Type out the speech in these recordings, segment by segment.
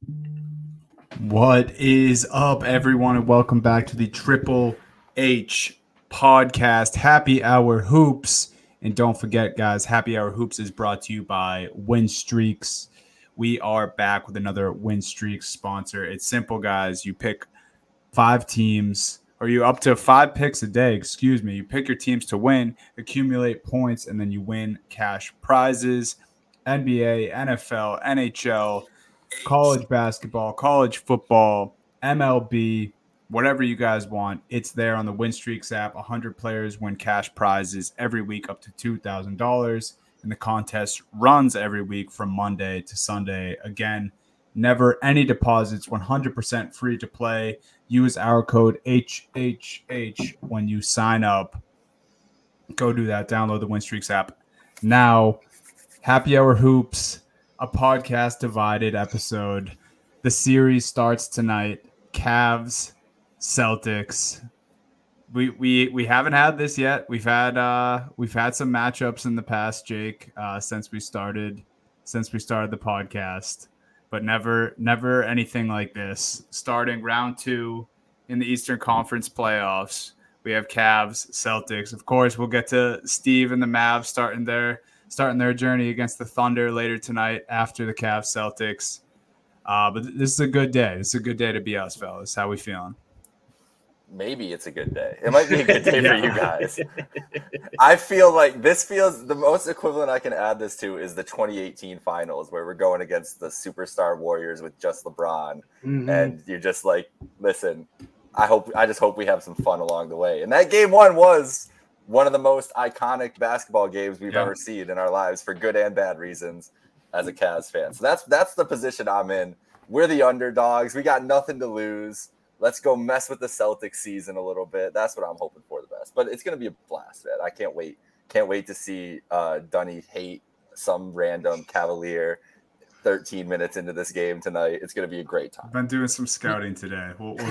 What is up, everyone, and welcome back to the Triple H podcast, Happy Hour Hoops. And don't forget, guys, Happy Hour Hoops is brought to you by Win Streaks. We are back with another Win Streaks sponsor. It's simple, guys. You pick 5 teams, or you up to 5 picks a day, You pick your teams to win, accumulate points, and then you win cash prizes. NBA, NFL, NHL, college basketball, college football, MLB, whatever you guys want. It's there on the WinStreaks app. 100 players win cash prizes every week up to $2,000. And the contest runs every week from Monday to Sunday. Again, never any deposits, 100% free to play. Use our code HHH when you sign up. Go do that. Download the WinStreaks app now. Happy Hour Hoops, a podcast divided episode. The series starts tonight. Cavs, Celtics. We haven't had this yet. We've had some matchups in the past, Jake, since we started the podcast, but never anything like this. Starting round 2 in the Eastern Conference playoffs, we have Cavs, Celtics. Of course, we'll get to Steve and the Mavs starting their journey against the Thunder later tonight after the Cavs Celtics. But this is a good day. This is a good day to be us, fellas. How we feeling? Maybe it's a good day. It might be a good day for you guys. I feel like this feels the most equivalent I can add this to is the 2018 finals where we're going against the superstar Warriors with just LeBron. Mm-hmm. And you're just like, listen, I just hope we have some fun along the way. And that game 1 was one of the most iconic basketball games we've ever seen in our lives for good and bad reasons as a Cavs fan. So that's the position I'm in. We're the underdogs. We got nothing to lose. Let's go mess with the Celtics season a little bit. That's what I'm hoping for the best. But it's going to be a blast, man. I can't wait. Can't wait to see Dunny hate some random Cavalier 13 minutes into this game tonight. It's going to be a great time. I've been doing some scouting today.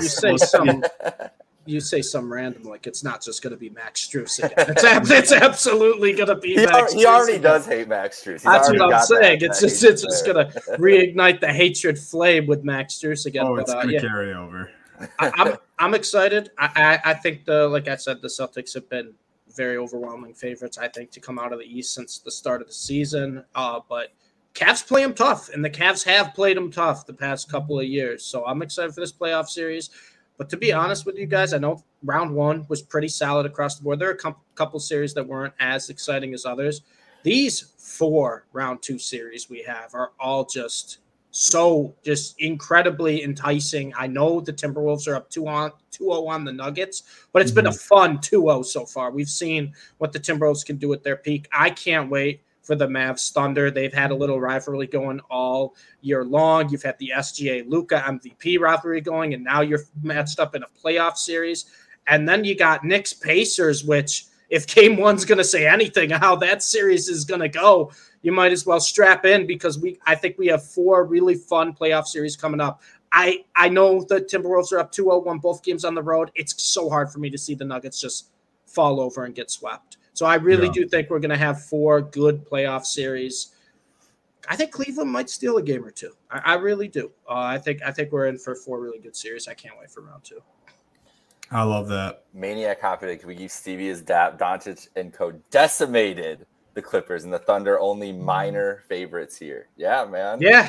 You say some random, like it's not just going to be Max Strus again. It's absolutely going to be Max Strus. He already does hate Max Strus. That's what I'm saying. It's just going to reignite the hatred flame with Max Strus again. Oh, it's going to carry over. I'm excited. I think like I said, the Celtics have been very overwhelming favorites, I think, to come out of the East since the start of the season. But Cavs play them tough, and the Cavs have played them tough the past couple of years. So I'm excited for this playoff series. But to be honest with you guys, I know round 1 was pretty solid across the board. There are a couple series that weren't as exciting as others. These 4 round 2 series we have are all just incredibly enticing. I know the Timberwolves are up 2-0 on the Nuggets, but it's been a fun 2-0 so far. We've seen what the Timberwolves can do at their peak. I can't wait for the Mavs Thunder. They've had a little rivalry going all year long. You've had the SGA Luka MVP rivalry going, and now you're matched up in a playoff series. And then you got Knicks Pacers, which if game 1's going to say anything how that series is going to go, you might as well strap in because I think we have 4 really fun playoff series coming up. I know the Timberwolves are up 2-0, won both games on the road. It's so hard for me to see the Nuggets just fall over and get swept. So I really do think we're going to have 4 good playoff series. I think Cleveland might steal a game or 2. I really do. I think we're in for 4 really good series. I can't wait for round 2. I love that. Maniac confident. Can we give Stevie his dap? Doncic and co decimated the Clippers, and the Thunder only minor favorites here. Yeah, man. Yeah.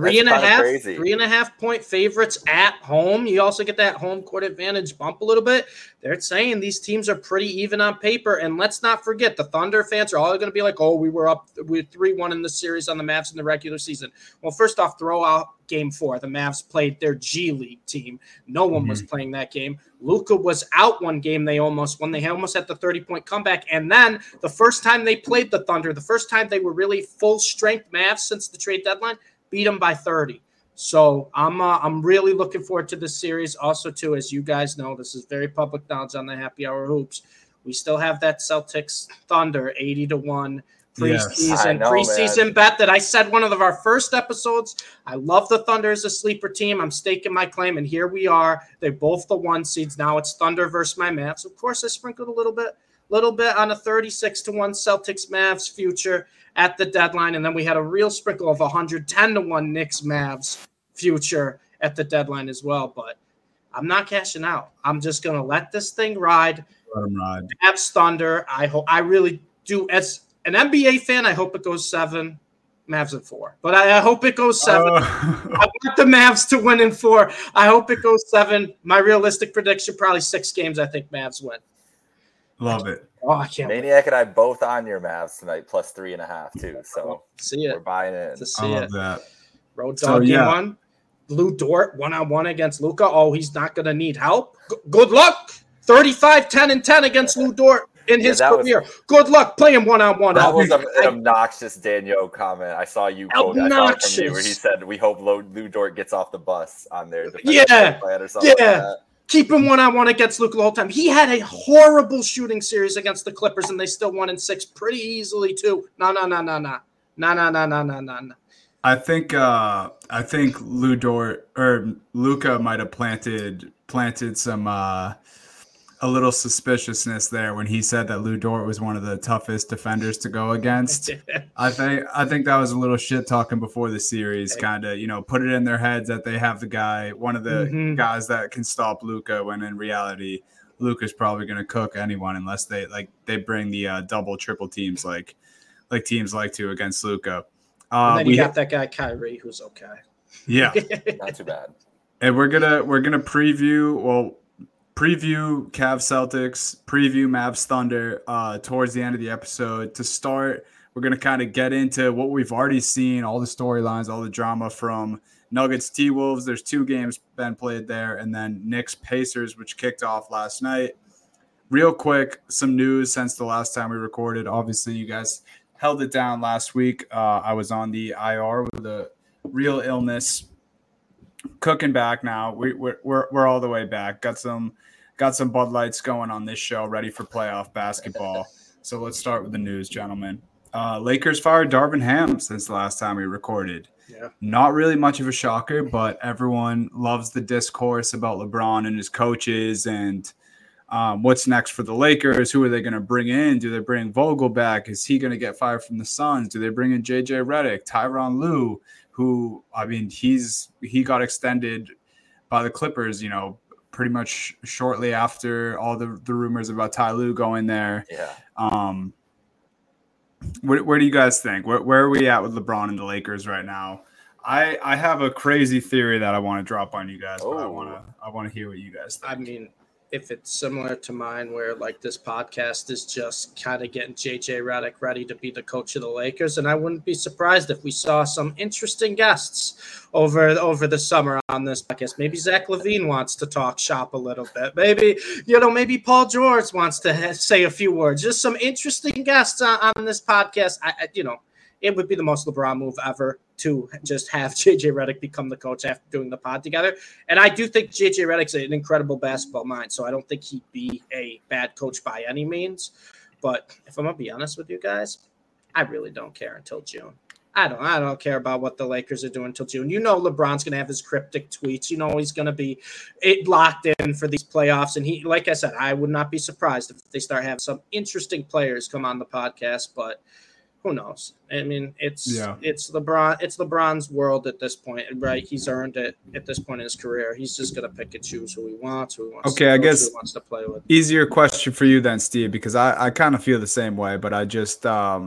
3.5 point favorites at home. You also get that home court advantage bump a little bit. They're saying these teams are pretty even on paper. And let's not forget, the Thunder fans are all going to be like, oh, we were 3-1 in the series on the Mavs in the regular season. Well, first off, throw out game 4. The Mavs played their G League team. No one was playing that game. Luka was out one game they almost won. They almost had the 30-point comeback. And then the first time they played the Thunder, the first time they were really full-strength Mavs since the trade deadline, beat them by 30. So I'm really looking forward to this series. Also, too, as you guys know, this is very public knowledge on the Happy Hour Hoops. We still have that Celtics Thunder 80-1 preseason bet that I said one of our first episodes. I love the Thunder as a sleeper team. I'm staking my claim, and here we are. They're both the 1 seeds. Now it's Thunder versus my Mavs. Of course, I sprinkled a little bit on a 36-1 Celtics Mavs future at the deadline, and then we had a real sprinkle of 110-1 Knicks Mavs future at the deadline as well. But I'm not cashing out. I'm just going to let this thing ride. Let him ride. Mavs Thunder. I really do. As an NBA fan, I hope it goes 7. Mavs in 4. But I hope it goes 7. I want the Mavs to win in 4. I hope it goes 7. My realistic prediction, probably 6 games. I think Mavs win. Love it. Oh, I can't Maniac and I both on your Mavs tonight, plus 3.5 too. So see it. We're buying it. I love that. Road dog game 1. Lou Dort 1-on-1 against Luka. Oh, he's not going to need help. Good luck. 35, 10, and 10 against Lou Dort in his career. Good luck playing 1-on-1. That was an obnoxious Daniel comment. I saw you quote that from you where he said, "We hope Lou Dort gets off the bus on their defensive plan or something like that." Keep him 1-on-1 against Luka the whole time. He had a horrible shooting series against the Clippers, and they still won in 6 pretty easily too. No. I think Lou Dort or Luka might have planted some a little suspiciousness there when he said that Lou Dort was one of the toughest defenders to go against. I think that was a little shit talking before the series, kind of, put it in their heads that they have one of the guys that can stop Luka, when in reality, Luka's probably going to cook anyone unless they bring the double triple teams like teams like to against Luka. And then you got that guy Kyrie, who's okay. Yeah, not too bad. And we're gonna preview Cavs Celtics, preview Mavs Thunder towards the end of the episode. To start, we're gonna kind of get into what we've already seen, all the storylines, all the drama from Nuggets T-Wolves. There's 2 games been played there, and then Knicks Pacers, which kicked off last night. Real quick, some news since the last time we recorded. Obviously, you guys held it down last week. I was on the IR with a real illness. Cooking back now. We're all the way back. Got some Bud Lights going on this show, ready for playoff basketball. So let's start with the news, gentlemen. Lakers fired Darvin Ham since the last time we recorded. Yeah. Not really much of a shocker, but everyone loves the discourse about LeBron and his coaches and what's next for the Lakers. Who are they going to bring in? Do they bring Vogel back? Is he going to get fired from the Suns? Do they bring in JJ Redick, Tyronn Lue, who, he got extended by the Clippers, pretty much shortly after all the rumors about Ty Lue going there. Yeah. Where do you guys think? Where are we at with LeBron and the Lakers right now? I have a crazy theory that I want to drop on you guys, but I want to hear what you guys think. If it's similar to mine, where this podcast is just kind of getting JJ Redick ready to be the coach of the Lakers, and I wouldn't be surprised if we saw some interesting guests over the summer on this podcast. Maybe Zach LaVine wants to talk shop a little bit. Maybe Paul George wants to say a few words. Just some interesting guests on this podcast. It would be the most LeBron move ever to just have JJ Redick become the coach after doing the pod together. And I do think JJ Redick's an incredible basketball mind, so I don't think he'd be a bad coach by any means. But if I'm going to be honest with you guys, I really don't care until June. I don't care about what the Lakers are doing until June. LeBron's going to have his cryptic tweets. He's going to be locked in for these playoffs. And he, like I said, I would not be surprised if they start having some interesting players come on the podcast, but who knows? It's LeBron. It's LeBron's world at this point, right? He's earned it at this point in his career. He's just gonna pick and choose who he wants. Okay, I guess who he wants to play with. Easier question for you then, Steve, because I kind of feel the same way, but I just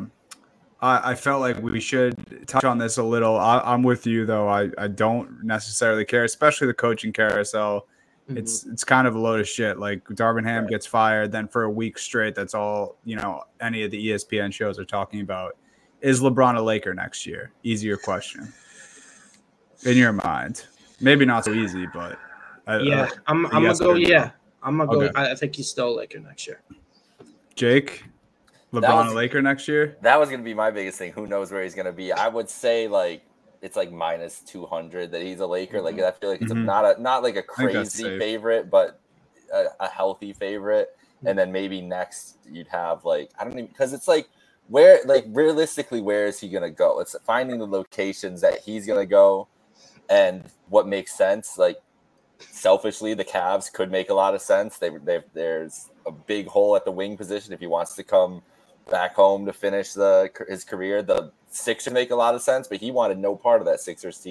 I felt like we should touch on this a little. I'm with you though. I don't necessarily care, especially the coaching carousel. Mm-hmm. It's kind of a load of shit. Like Darvin Ham gets fired, then for a week straight, that's all any of the ESPN shows are talking about. Is LeBron a Laker next year? Easier question in your mind. Maybe not so easy, but I'm gonna go. Yeah, I'm gonna go. I think he's still a Laker next year. Jake, LeBron a Laker next year? That was gonna be my biggest thing. Who knows where he's gonna be? I would say it's minus 200 that he's a Laker. Mm-hmm. I feel like it's not like a crazy favorite, but a healthy favorite. And then maybe next you'd have I don't even, because it's where realistically where is he gonna go? It's finding the locations that he's gonna go and what makes sense. Selfishly, the Cavs could make a lot of sense. There's a big hole at the wing position if he wants to come back home to finish his career. The Sixers make a lot of sense, but he wanted no part of that Sixers team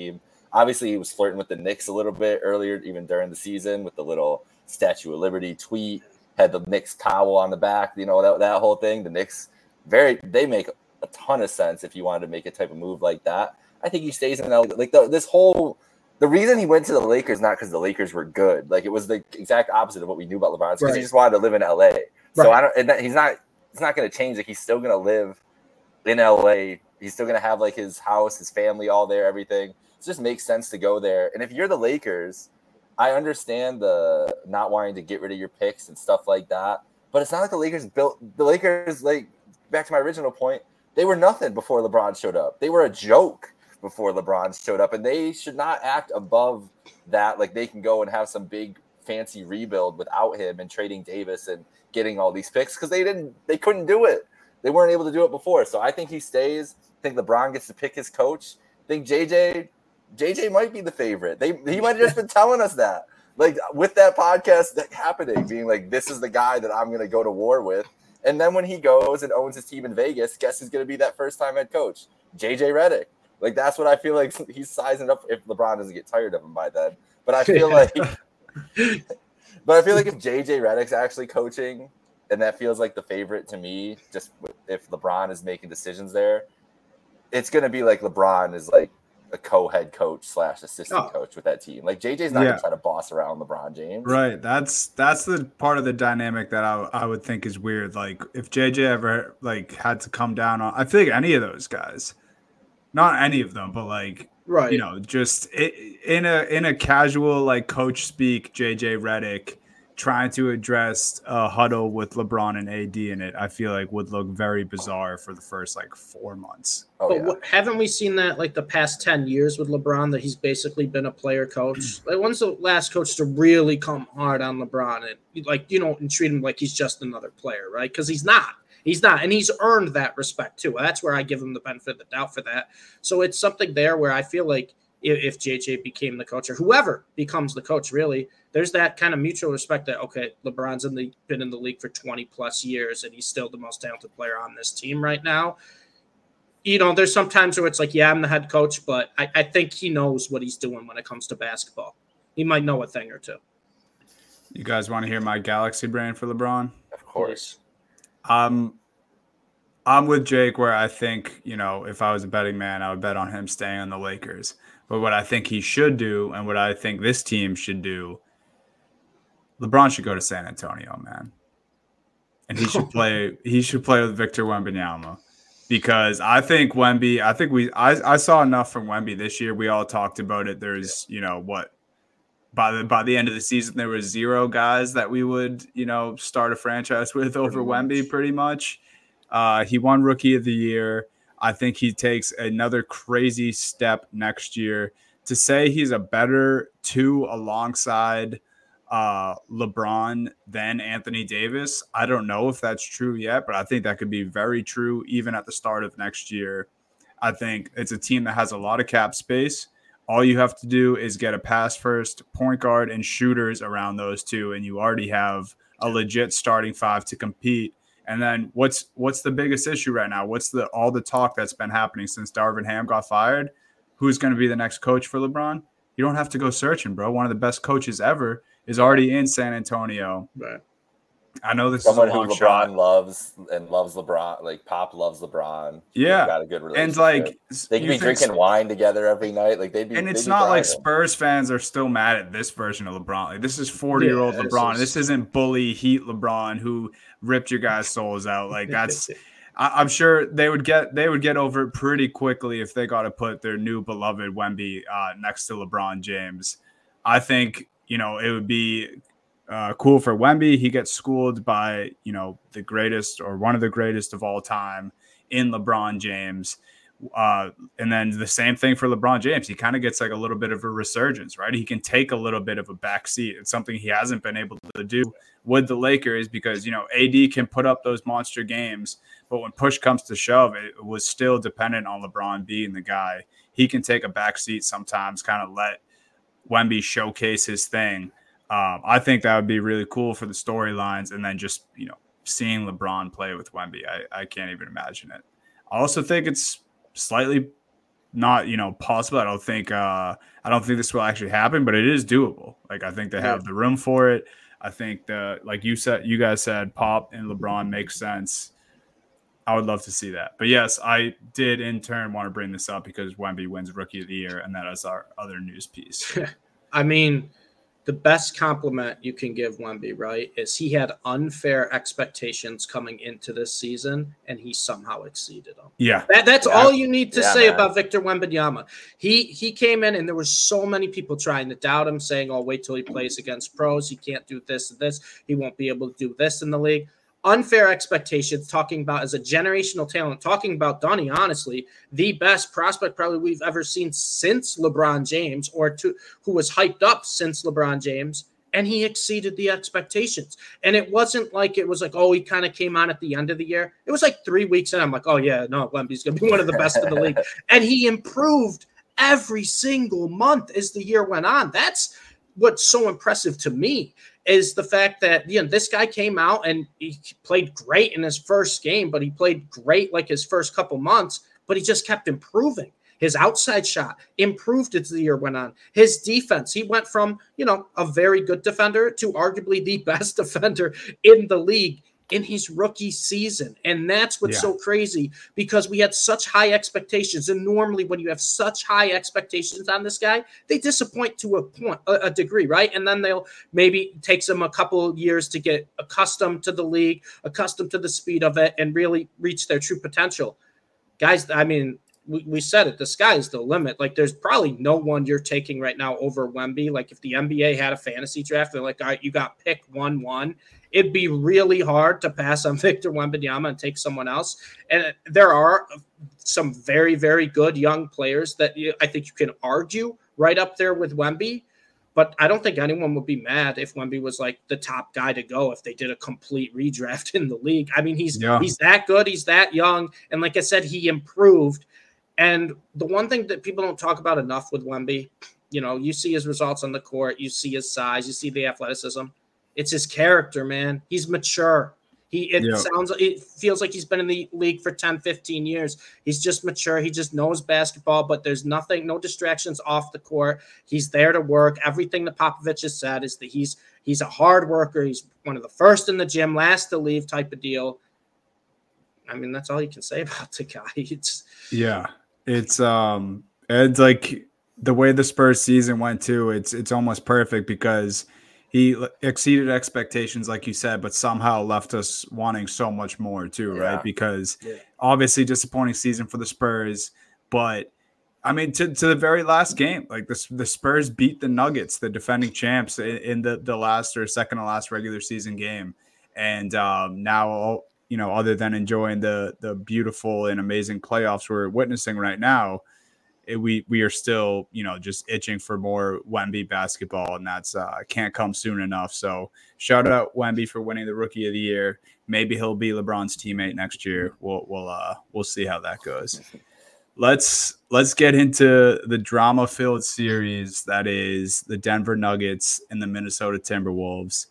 Obviously, he was flirting with the Knicks a little bit earlier, even during the season, with the little Statue of Liberty tweet, had the Knicks cowl on the back, that whole thing. The Knicks, they make a ton of sense if you wanted to make a type of move like that. I think he stays in LA. Like the reason he went to the Lakers, not because the Lakers were good. Like, it was the exact opposite of what we knew about LeBron. It's because he just wanted to live in LA. So he's not going to change. Like, he's still going to live in LA. He's still going to have like his house, his family, all there, everything. It just makes sense to go there. And if you're the Lakers, I understand the not wanting to get rid of your picks and stuff like that. But it's not like the Lakers, like, back to my original point, they were nothing before LeBron showed up. They were a joke before LeBron showed up, and they should not act above that. Like, they can go and have some big fancy rebuild without him and trading Davis and getting all these picks, because they couldn't do it. They weren't able to do it before. So I think he stays. I think LeBron gets to pick his coach. I think JJ might be the favorite. He might have just been telling us that, like, with that podcast happening, being like, this is the guy that I'm going to go to war with. And then when he goes and owns his team in Vegas, guess who's going to be that first-time head coach? JJ Redick. Like, that's what I feel like he's sizing up, if LeBron doesn't get tired of him by then. But I feel like if JJ Redick's actually coaching, and that feels like the favorite to me, just if LeBron is making decisions there, it's going to be like LeBron is like a co-head coach / assistant coach with that team. Like, JJ's not going to try to boss around LeBron James. Right. That's the part of the dynamic that I would think is weird. Like, if JJ ever like had to come down on, I feel like any of those guys, not any of them, but like, right, just in a casual like coach speak, JJ Redick trying to address a huddle with LeBron and AD in it, I feel like would look very bizarre for the first like 4 months. Haven't we seen that like the past 10 years with LeBron, that he's basically been a player coach? Like, when's the last coach to really come hard on LeBron and treat him like he's just another player, right? Because he's not, and he's earned that respect too. That's where I give him the benefit of the doubt for that. So it's something there where I feel like if JJ became the coach, or whoever becomes the coach, really, there's that kind of mutual respect that, okay, LeBron's been in the league for 20 plus years, and he's still the most talented player on this team right now. There's some times where it's like, yeah, I'm the head coach, but I think he knows what he's doing when it comes to basketball. He might know a thing or two. You guys want to hear my galaxy brain for LeBron? Of course. I'm with Jake, where I think, if I was a betting man, I would bet on him staying on the Lakers. But what I think he should do, and what I think this team should do, LeBron should go to San Antonio, man. And he should play with Victor Wembanyama. Because I think Wemby, I saw enough from Wemby this year. We all talked about it. There's, by the end of the season, there were 0 guys that we would, start a franchise with over Wemby pretty much. He won Rookie of the Year. I think he takes another crazy step next year. To say he's a better 2 alongside LeBron than Anthony Davis, I don't know if that's true yet, but I think that could be very true even at the start of next year. I think it's a team that has a lot of cap space. All you have to do is get a pass first, point guard, and shooters around those two, and you already have a legit starting 5 to compete. And then what's the biggest issue right now? What's all the talk that's been happening since Darvin Ham got fired? Who's going to be the next coach for LeBron? You don't have to go searching, bro. One of the best coaches ever is already in San Antonio. Right. I know this someone is a long who LeBron shot. loves LeBron. Like, Pop loves LeBron. Yeah, got a good relationship. And like they could be drinking wine together every night. Like, it's not like Spurs fans are still mad at this version of LeBron. Like, this is 40-year-old LeBron. This isn't bully Heat LeBron who ripped your guys' souls out. Like, that's. I'm sure they would get over it pretty quickly if they got to put their new beloved Wemby next to LeBron James. I think it would be cool for Wemby. He gets schooled by the greatest or one of the greatest of all time in LeBron James. And then the same thing for LeBron James. He kind of gets like a little bit of a resurgence, right? He can take a little bit of a backseat. It's something he hasn't been able to do with the Lakers because, AD can put up those monster games, but when push comes to shove, it was still dependent on LeBron being the guy. He can take a backseat sometimes, kind of let Wemby showcase his thing. I think that would be really cool for the storylines, and then just, seeing LeBron play with Wemby. I can't even imagine it. I also think it's slightly not possible. I don't think this will actually happen, but it is doable. Like I think they have the room for it. I think like you guys said, Pop and LeBron makes sense. I would love to see that. But yes, I did in turn want to bring this up because Wemby wins Rookie of the Year, and that is our other news piece. I mean, the best compliment you can give Wemby, right, is he had unfair expectations coming into this season, and he somehow exceeded them. Yeah. That's all you need to say about Victor Wembanyama. He came in, and there were so many people trying to doubt him, saying, oh, wait till he plays against pros. He can't do this and this. He won't be able to do this in the league. Unfair expectations, talking about as a generational talent, talking about Donnie, honestly, the best prospect probably we've ever seen since LeBron James, who was hyped up since LeBron James, and he exceeded the expectations. And it wasn't like it was like, oh, he kind of came on at the end of the year. It was like 3 weeks in. I'm like, oh, yeah, no, Wemby's going to be one of the best in the league. And he improved every single month as the year went on. That's what's so impressive to me. Is the fact that this guy came out and he played great in his first game, but he played great like his first couple months, but he just kept improving. His outside shot improved as the year went on. His defense, he went from, a very good defender to arguably the best defender in the league in his rookie season. And that's what's so crazy, because we had such high expectations. And normally when you have such high expectations on this guy, they disappoint to a degree, right? And then they'll maybe takes them a couple of years to get accustomed to the league, accustomed to the speed of it, and really reach their true potential. Guys, I mean, we said it, the sky is the limit. Like, there's probably no one you're taking right now over Wemby. Like, if the NBA had a fantasy draft, they're like, all right, you got pick 1-1. It'd be really hard to pass on Victor Wembanyama and take someone else. And there are some very, very good young players that I think you can argue right up there with Wemby. But I don't think anyone would be mad if Wemby was like the top guy to go if they did a complete redraft in the league. I mean, he's that good. He's that young. And like I said, he improved. And the one thing that people don't talk about enough with Wemby, you see his results on the court, you see his size, you see the athleticism. It's his character, man. He's mature. It feels like he's been in the league for 10, 15 years. He's just mature. He just knows basketball, but there's no distractions off the court. He's there to work. Everything that Popovich has said is that he's a hard worker. He's one of the first in the gym, last to leave type of deal. I mean, that's all you can say about the guy. It's like the way the Spurs season went too. It's almost perfect because he exceeded expectations, like you said, but somehow left us wanting so much more too, right? Because obviously disappointing season for the Spurs, but I mean, to the very last game, like the Spurs beat the Nuggets, the defending champs, in the last or second to last regular season game, and now other than enjoying the beautiful and amazing playoffs we're witnessing right now, we are still, just itching for more Wemby basketball, and that's can't come soon enough. So shout out Wemby for winning the Rookie of the Year. Maybe he'll be LeBron's teammate next year. We'll see how that goes. Let's get into the drama-filled series that is the Denver Nuggets and the Minnesota Timberwolves.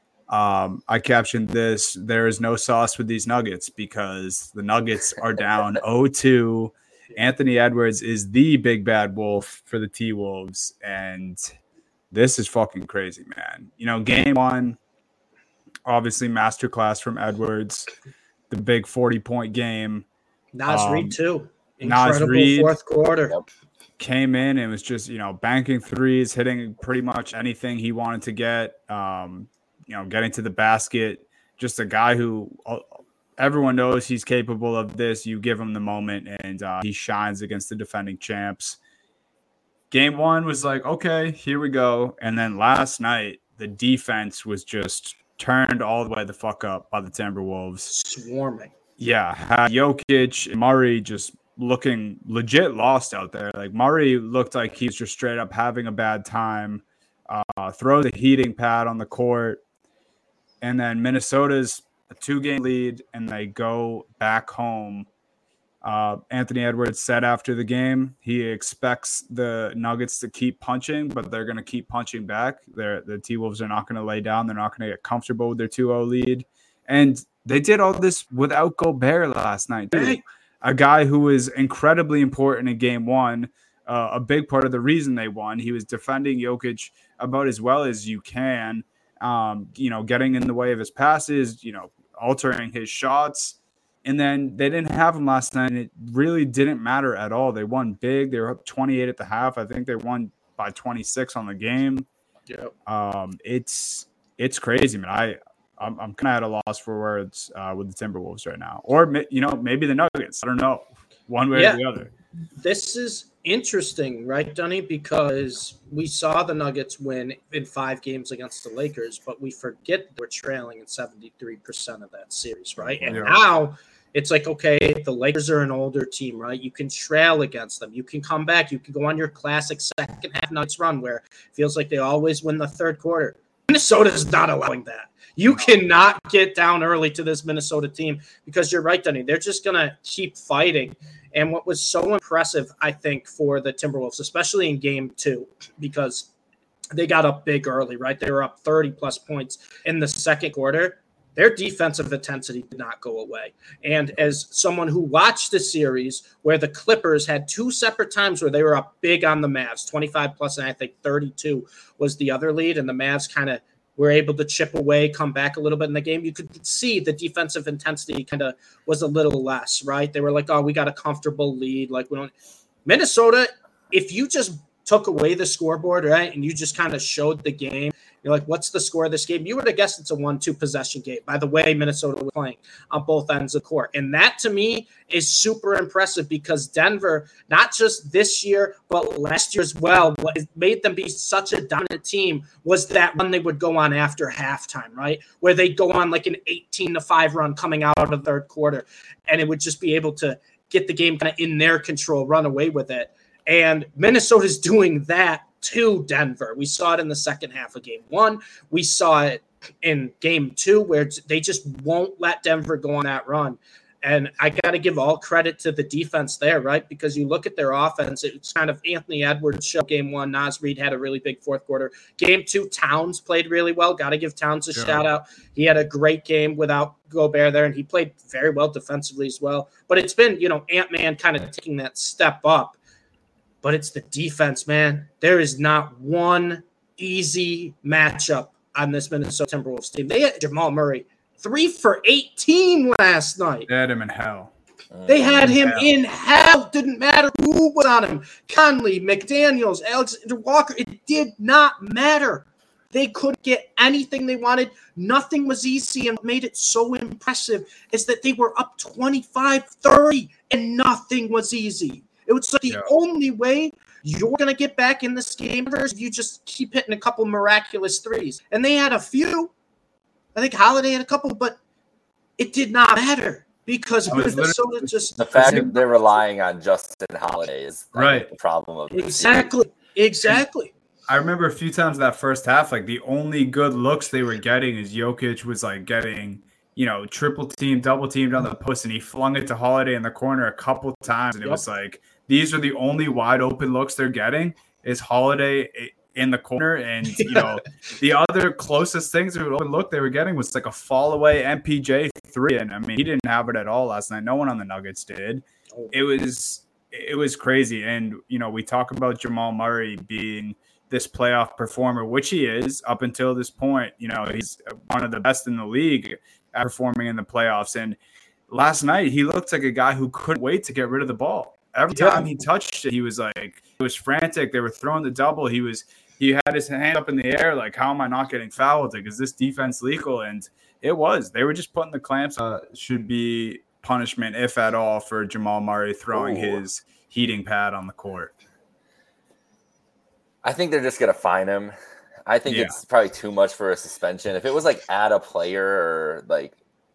I captioned this: there is no sauce with these Nuggets because the Nuggets are down 0-2. Anthony Edwards is the big bad wolf for the T-Wolves, and this is fucking crazy, man. Game one, obviously masterclass from Edwards, the big 40-point game. Nas Reed too. Incredible fourth quarter. Came in and was just, banking threes, hitting pretty much anything he wanted to get, getting to the basket. Just a guy who everyone knows he's capable of this. You give him the moment, and he shines against the defending champs. Game one was like, okay, here we go. And then last night, the defense was just turned all the way the fuck up by the Timberwolves. Swarming. Yeah. Had Jokic and Murray just looking legit lost out there. Like, Murray looked like he was just straight up having a bad time. Throw the heating pad on the court. And then Minnesota's a 2-game lead, and they go back home. Anthony Edwards said after the game he expects the Nuggets to keep punching, but they're going to keep punching back. The T-Wolves are not going to lay down. They're not going to get comfortable with their 2-0 lead. And they did all this without Gobert last night, too. a guy who was incredibly important in game one, a big part of the reason they won. He was defending Jokic about as well as you can, getting in the way of his passes, altering his shots. And then they didn't have him last night, and it really didn't matter at all. They won big. They were up 28 at the half. I think they won by 26 on the game. Yeah. It's crazy, man. I'm kind of at a loss for words with the Timberwolves right now, or maybe the Nuggets. I don't know, one way or the other. This is interesting, right, Dunny? Because we saw the Nuggets win in 5 games against the Lakers, but we forget we're trailing in 73% of that series, right? And now it's like, okay, the Lakers are an older team, right? You can trail against them. You can come back. You can go on your classic second half Nuggets run where it feels like they always win the third quarter. Minnesota is not allowing that. You cannot get down early to this Minnesota team because you're right, Dunny. They're just going to keep fighting. And what was so impressive, I think, for the Timberwolves, especially in game 2, because they got up big early, right? They were up 30-plus points in the second quarter. Their defensive intensity did not go away. And as someone who watched the series where the Clippers had 2 separate times where they were up big on the Mavs, 25-plus, and I think 32 was the other lead, and the Mavs kind of were able to chip away, come back a little bit in the game. You could see the defensive intensity kind of was a little less, right? They were like, oh, we got a comfortable lead. Like, we don't. Minnesota, if you just took away the scoreboard, right, and you just kind of showed the game, you're like, what's the score of this game? You would have guessed it's a 1-2 possession game by the way Minnesota was playing on both ends of the court. And that, to me, is super impressive because Denver, not just this year, but last year as well, what made them be such a dominant team was that run they would go on after halftime, right? Where they'd go on like an 18-5 run coming out of the third quarter. And it would just be able to get the game kind of in their control, run away with it. And Minnesota's doing that to Denver. We saw it in the second half of game 1. We saw it in game 2 where they just won't let Denver go on that run. And I got to give all credit to the defense there, right? Because you look at their offense, it's kind of Anthony Edwards show game 1. Naz Reid had a really big fourth quarter. Game 2, Towns played really well. Got to give Towns a shout out. He had a great game without Gobert there, and he played very well defensively as well. But it's been, Ant-Man kind of taking that step up. But it's the defense, man. There is not one easy matchup on this Minnesota Timberwolves team. They had Jamal Murray 3 for 18 last night. They had him in hell. They had him in hell. Didn't matter who was on him. Conley, McDaniels, Alexander Walker. It did not matter. They couldn't get anything they wanted. Nothing was easy, and what made it so impressive is that they were up 25-30, and nothing was easy. It was like the only way you're going to get back in this game is you just keep hitting a couple miraculous threes. And they had a few. I think Holiday had a couple, but it did not matter because Minnesota just... The fact that they're relying on Justin Holiday is the problem of this. Exactly. I remember a few times that first half, like the only good looks they were getting is Jokic was like getting... triple team, double teamed on the post, and he flung it to Holiday in the corner a couple times, and it was like these are the only wide open looks they're getting is Holiday in the corner, and the other closest things to an open look they were getting was like a fall away MPJ 3, and I mean he didn't have it at all last night. No one on the Nuggets did. It was crazy, and we talk about Jamal Murray being this playoff performer, which he is up until this point. He's one of the best in the league at performing in the playoffs. And last night, he looked like a guy who couldn't wait to get rid of the ball. Every time he touched it, he was frantic. They were throwing the double. He had his hand up in the air, like, how am I not getting fouled? Like, is this defense legal? And it was. They were just putting the clamps on. Should be punishment, if at all, for Jamal Murray throwing his heating pad on the court. I think they're just going to fine him. I think it's probably too much for a suspension. If it was like at a player or like,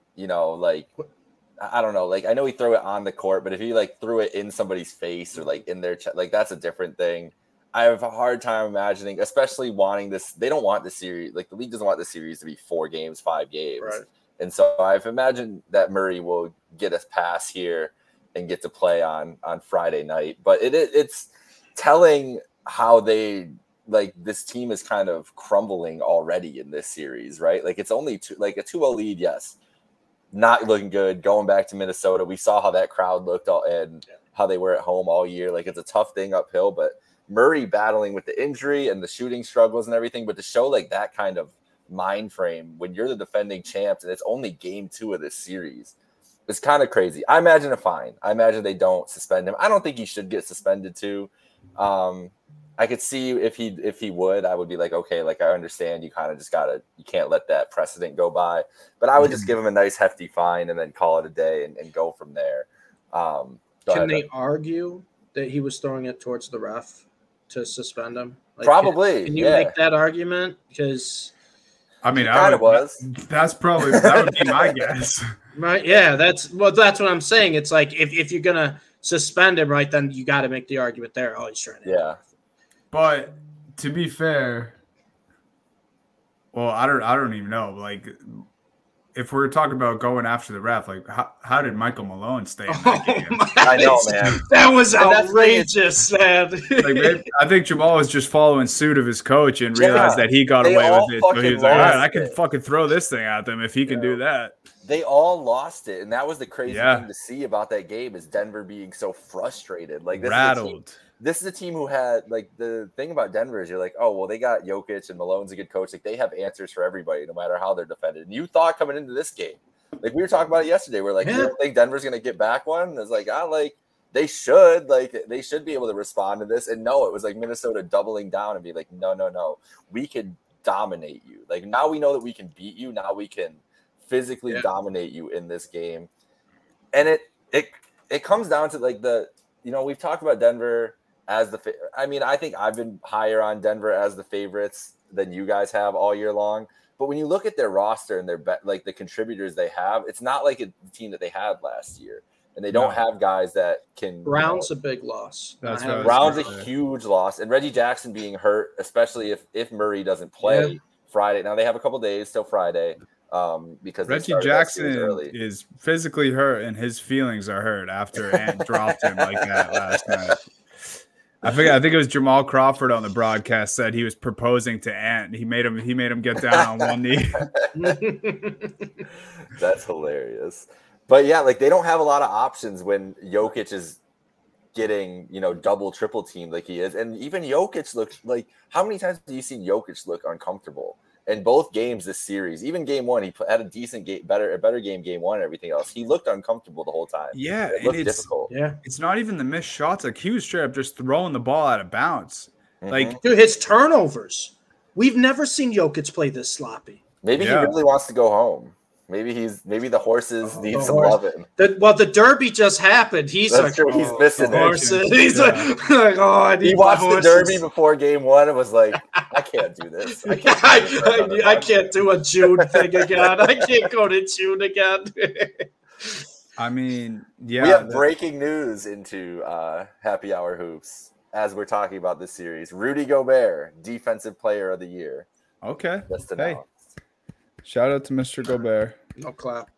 I don't know, like I know he threw it on the court, but if he like threw it in somebody's face or like in their chest, like that's a different thing. I have a hard time imagining, especially wanting this. They don't want the series, like the league doesn't want the series to be 4 games, 5 games. Right. And so I've imagined that Murray will get a pass here and get to play on Friday night. But it's telling how they like this team is kind of crumbling already in this series, right? Like it's only a 2-0 lead. Yes, not looking good. Going back to Minnesota, we saw how that crowd looked and how they were at home all year. Like, it's a tough thing uphill, but Murray battling with the injury and the shooting struggles and everything, but to show like that kind of mind frame when you're the defending champs and it's only game 2 of this series, it's kind of crazy. I imagine a fine. I imagine they don't suspend him. I don't think he should get suspended too. I could see if he would, I would be like, okay, like I understand you kind of just you can't let that precedent go by, but I would just give him a nice hefty fine and then call it a day and go from there. Can they argue that he was throwing it towards the ref to suspend him? Like, probably. Can you make that argument? Because I mean, that would be my guess. Right? Yeah, that's what I'm saying. It's like if you're gonna suspend him, right, then you got to make the argument there. Oh, he's trying to. Yeah. But to be fair, well, I don't even know. Like, if we're talking about going after the ref, like how did Michael Malone stay in that game? I know, man. That was outrageous, man. Like, I think Jamal was just following suit of his coach and realized that he got away with it. So he was like, all right, I can fucking throw this thing at them if he can do that. They all lost it, and that was the crazy thing to see about that game is Denver being so frustrated. Like, rattled. This is a team who had, like, the thing about Denver is you're like, oh, well, they got Jokic and Malone's a good coach. Like, they have answers for everybody, no matter how they're defended. And you thought coming into this game, like, we were talking about it yesterday, we're like, you don't think Denver's going to get back one? And it's like, they should be able to respond to this. And no, it was like Minnesota doubling down and be like, no, we can dominate you. Like, now we know that we can beat you. Now we can physically dominate you in this game. And it comes down to, like, we've talked about Denver as I think I've been higher on Denver as the favorites than you guys have all year long. But when you look at their roster and like the contributors they have, it's not like a team that they had last year. And they don't have guys that can. Brown's a big loss. Brown's a huge loss. And Reggie Jackson being hurt, especially if Murray doesn't play Friday. Now they have a couple days till Friday. Because Reggie Jackson is physically hurt and his feelings are hurt after Ant dropped him like that last night. I think it was Jamal Crawford on the broadcast said he was proposing to Ant. He made him get down on one knee. That's hilarious. But yeah, like, they don't have a lot of options when Jokic is getting, double, triple teamed like he is. And even Jokic looks like, how many times have you seen Jokic look uncomfortable? In both games this series, even game 1, he had a decent game, a better game 1 and everything else. He looked uncomfortable the whole time. Yeah, it looked difficult. Yeah, it's not even the missed shots. Like, he was straight up just throwing the ball out of bounds. Mm-hmm. Like, dude, his turnovers. We've never seen Jokic play this sloppy. Maybe he really wants to go home. Maybe the horses need some loving. The Derby just happened. He's That's true. He's missing horses. He's like, I need he watched horses. the Derby before game 1 and was like, I can't do this. I can't do a June thing again. I can't go to June again. I mean, yeah. We have breaking news into Happy Hour Hoops as we're talking about this series. Rudy Gobert, Defensive Player of the Year. Okay. Just announced. Shout out to Mr. Gobert. No clap.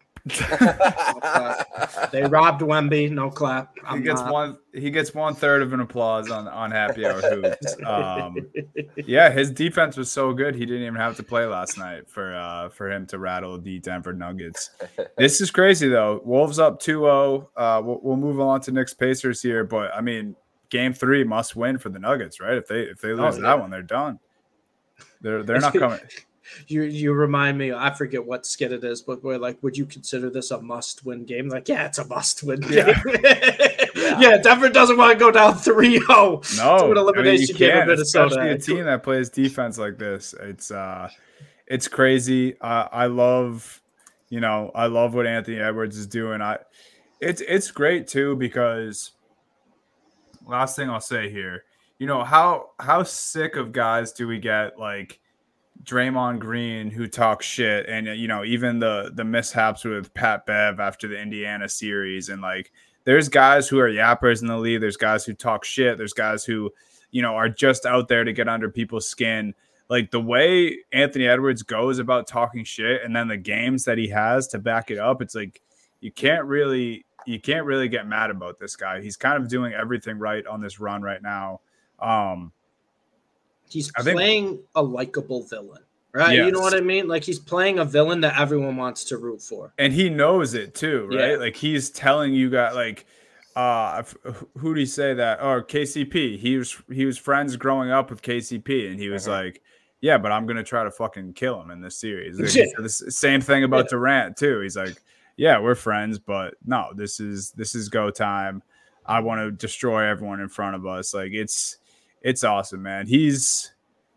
They robbed Wemby. No clap. He gets 1/3 of an applause on Happy Hour Hoops. Yeah, his defense was so good he didn't even have to play last night for him to rattle the Denver Nuggets. This is crazy though. Wolves up 2-0. We'll move on to Knicks Pacers here, but I mean, game 3 must win for the Nuggets, right? If they lose that one, they're done. They're not coming. You remind me, I forget what skit it is, but we're like, would you consider this a must-win game? Like, yeah, it's a must-win game. Yeah, Denver doesn't want to go down 3-0 to an elimination game of Minnesota. Especially a team that plays defense like this. It's crazy. I love what Anthony Edwards is doing. It's great too, because last thing I'll say here, how sick of guys do we get like Draymond Green who talk shit, and even the mishaps with Pat Bev after the Indiana series, and like there's guys who are yappers in the league, there's guys who talk shit, there's guys who are just out there to get under people's skin. Like the way Anthony Edwards goes about talking shit and then the games that he has to back it up, it's like you can't really get mad about this guy. He's kind of doing everything right on this run right now. He's playing a likable villain. right? Yes. You know what I mean? Like he's playing a villain that everyone wants to root for. And he knows it too, right? Yeah. Like he's telling you guys, like, who did he say that? Or KCP. He was friends growing up with KCP, and he was like, yeah, but I'm gonna try to fucking kill him in this series. Like, he said the same thing about Durant too. He's like, yeah, we're friends, but no, this is go time. I want to destroy everyone in front of us. Like it's awesome, man. He's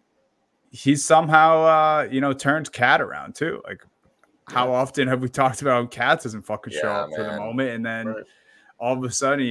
somehow turned Cat around too. Like how often have we talked about Cat doesn't fucking show up for the moment, and then all of a sudden,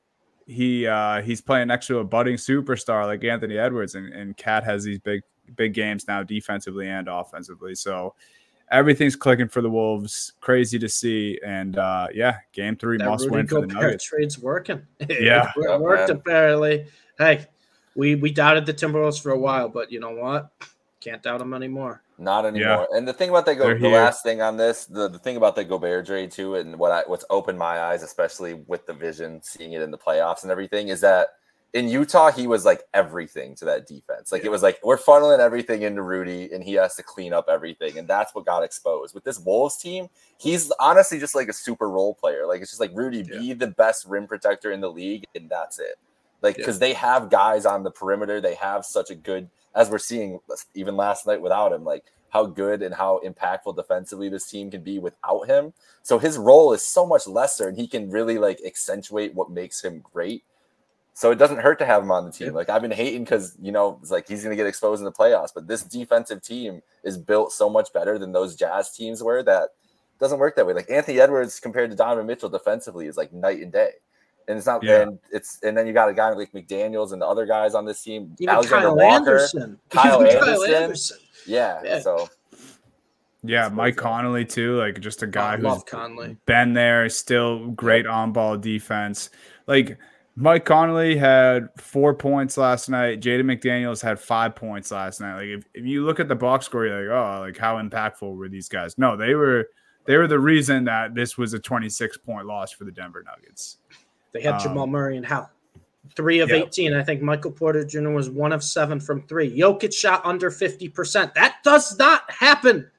he's playing next to a budding superstar like Anthony Edwards, and Cat has these big games now defensively and offensively. So everything's clicking for the Wolves. Crazy to see. And game 3 must win for the Nuggets. Trade's working. Yeah. It worked apparently. Hey, we doubted the Timberwolves for a while, but you know what? Can't doubt them anymore. Not anymore. Yeah. And the thing about the last thing on this, the thing about the Gobert trade too, and what's opened my eyes, especially with the vision, seeing it in the playoffs and everything, is that in Utah, he was like everything to that defense. Like it was like, we're funneling everything into Rudy and he has to clean up everything. And that's what got exposed. With this Wolves team, he's honestly just like a super role player. Like it's just like, Rudy, be the best rim protector in the league. And that's it. Like, because they have guys on the perimeter. They have such a good, as we're seeing even last night without him, like how good and how impactful defensively this team can be without him. So his role is so much lesser and he can really like accentuate what makes him great. So it doesn't hurt to have him on the team. Like I've been hating because, it's like he's going to get exposed in the playoffs. But this defensive team is built so much better than those Jazz teams were that doesn't work that way. Like Anthony Edwards compared to Donovan Mitchell defensively is like night and day. And it's not, and then you got a guy like McDaniels and the other guys on this team. Even Alexander Kyle Anderson. Yeah. So. Yeah, Mike Conley too, like just a guy who's been there, still great on-ball defense. Like Mike Conley had 4 points last night. Jaden McDaniels had 5 points last night. Like if you look at the box score, you're like, oh, like how impactful were these guys? No, they were the reason that this was a 26-point loss for the Denver Nuggets. They had Jamal Murray and Hal. 3 of 18. I think Michael Porter Jr. was 1 of 7 from 3. Jokic shot under 50%. That does not happen.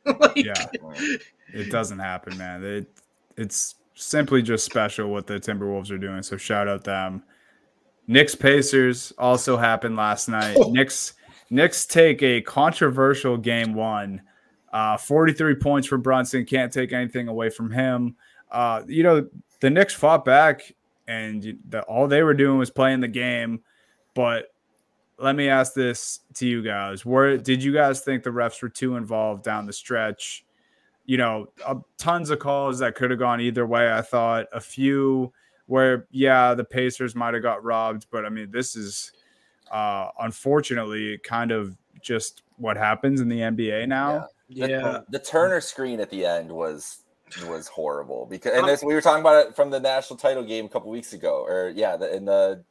It doesn't happen, man. It's simply just special what the Timberwolves are doing. So shout out them. Knicks Pacers also happened last night. Knicks take a controversial game 1. 43 points for Brunson. Can't take anything away from him. The Knicks fought back. And all they were doing was playing the game. But let me ask this to you guys. Did you guys think the refs were too involved down the stretch? Tons of calls that could have gone either way. I thought a few where, the Pacers might have got robbed. But, I mean, this is unfortunately kind of just what happens in the NBA now. Yeah. The Turner screen at the end was horrible because we were talking about it from the national title game a couple weeks ago, or in the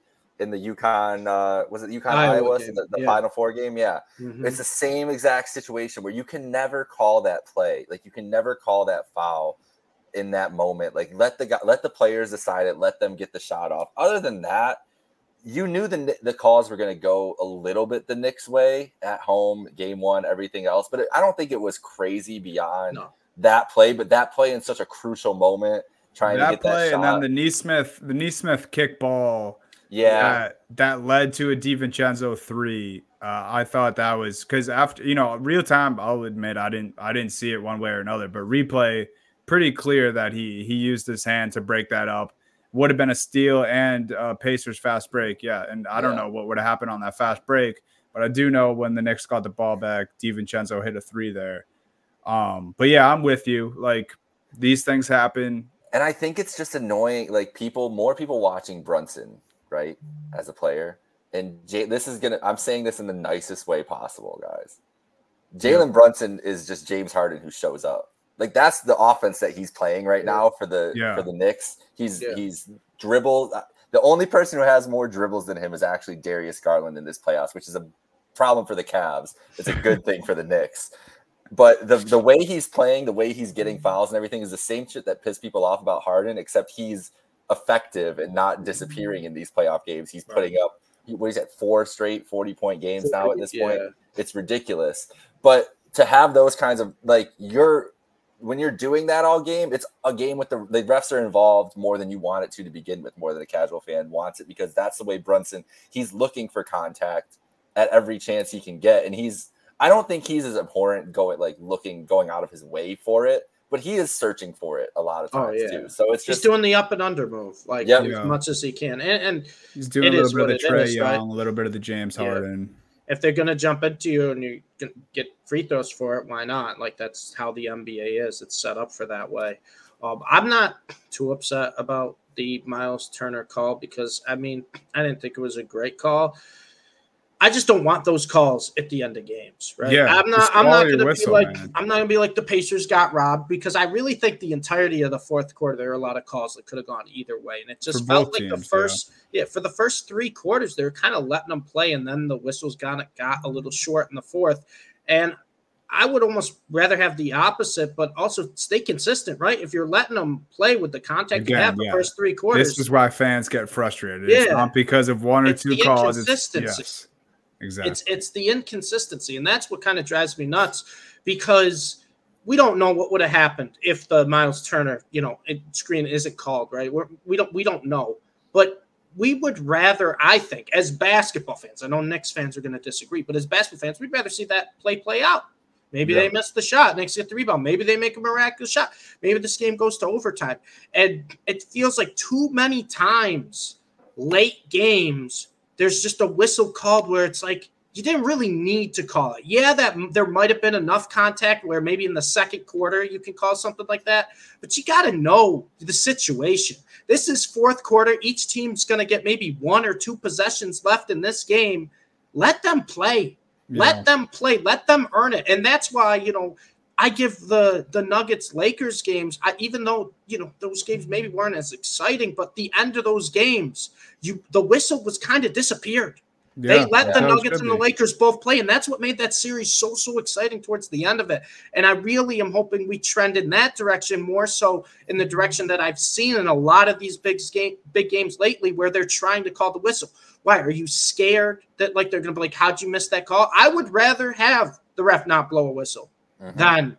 UConn was it UConn Iowa the Final Four game? It's the same exact situation where you can never call that play, like you can never call that foul in that moment. Like let the players decide it, let them get the shot off. Other than that, you knew the calls were going to go a little bit the Knicks way at home, game 1, everything else, but I don't think it was crazy beyond that play, but that play in such a crucial moment, trying to get that shot. And then the Neesmith kick ball, that led to a DiVincenzo 3. I thought that was because after real time, I'll admit I didn't see it one way or another, but replay pretty clear that he used his hand to break that up. Would have been a steal and Pacers fast break, and I don't know what would have happened on that fast break, but I do know when the Knicks got the ball back, DiVincenzo hit a 3 there. But I'm with you. Like these things happen. And I think it's just annoying. Like more people watching Brunson, right. As a player. And I'm saying this in the nicest way possible, guys. Jalen Brunson is just James Harden who shows up. Like that's the offense that he's playing right now for the Knicks. He's dribbled. The only person who has more dribbles than him is actually Darius Garland in this playoffs, which is a problem for the Cavs. It's a good thing for the Knicks. But the way he's playing, the way he's getting fouls and everything is the same shit that pissed people off about Harden, except he's effective and not disappearing in these playoff games. He's putting up, he's at 4 straight 40-point games now at this point. It's ridiculous. But to have those kinds of when you're doing that all game, it's a game with the refs are involved more than you want it to begin with, more than a casual fan wants it, because that's the way Brunson, he's looking for contact at every chance he can get. And I don't think he's as abhorrent going out of his way for it, but he is searching for it a lot of times too. So he's doing the up and under move as much as he can. And he's doing a little bit of the Trae Young, a little bit of the James Harden. If they're going to jump into you and you get free throws for it, why not? Like, that's how the NBA is. It's set up for that way. I'm not too upset about the Miles Turner call because, I mean, I didn't think it was a great call. I just don't want those calls at the end of games, right? Yeah, I'm not going to be like the Pacers got robbed, because I really think the entirety of the fourth quarter there were a lot of calls that could have gone either way, and it just felt like for the first three quarters they were kind of letting them play, and then the whistles got a little short in the fourth, and I would almost rather have the opposite, but also stay consistent, right? If you're letting them play with the contact you have the first three quarters, this is why fans get frustrated. It's not because of one or two calls. It's exactly. It's the inconsistency, and that's what kind of drives me nuts, because we don't know what would have happened if the Miles Turner, screen isn't called, right? We don't know, but we would rather, I think, as basketball fans, I know Knicks fans are going to disagree, but as basketball fans, we'd rather see that play out. Maybe they miss the shot, Knicks get the rebound. Maybe they make a miraculous shot. Maybe this game goes to overtime, and it feels like too many times late games there's just a whistle called where it's like, you didn't really need to call it. Yeah, that there might have been enough contact where maybe in the second quarter you can call something like that, but you got to know the situation. This is fourth quarter. Each team's going to get maybe one or two possessions left in this game. Let them play. Yeah. Let them play. Let them earn it. And that's why, I give the Nuggets-Lakers games, even though, those games maybe weren't as exciting, but the end of those games, the whistle was kind of disappeared. Yeah, they let the Nuggets and the Lakers both play, and that's what made that series so exciting towards the end of it. And I really am hoping we trend in that direction, more so in the direction that I've seen in a lot of these big games lately, where they're trying to call the whistle. Why? Are you scared that they're going to be like, how'd you miss that call? I would rather have the ref not blow a whistle. Then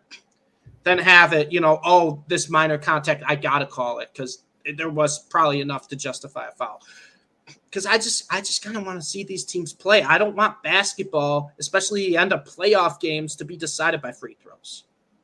have it, this minor contact, I got to call it, because there was probably enough to justify a foul. Because I just kind of want to see these teams play. I don't want basketball, especially the end of playoff games, to be decided by free throws.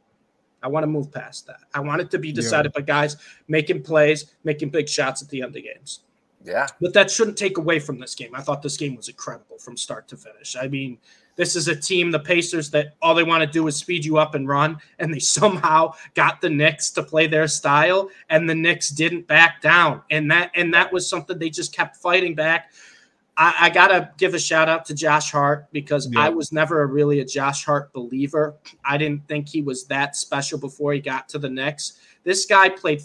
I want to move past that. I want it to be decided by guys making plays, making big shots at the end of games. Yeah. But that shouldn't take away from this game. I thought this game was incredible from start to finish. I mean, this is a team, the Pacers, that all they want to do is speed you up and run, and they somehow got the Knicks to play their style, and the Knicks didn't back down. And that was something they just kept fighting back. I got to give a shout-out to Josh Hart, because I was never really a Josh Hart believer. I didn't think he was that special before he got to the Knicks. This guy played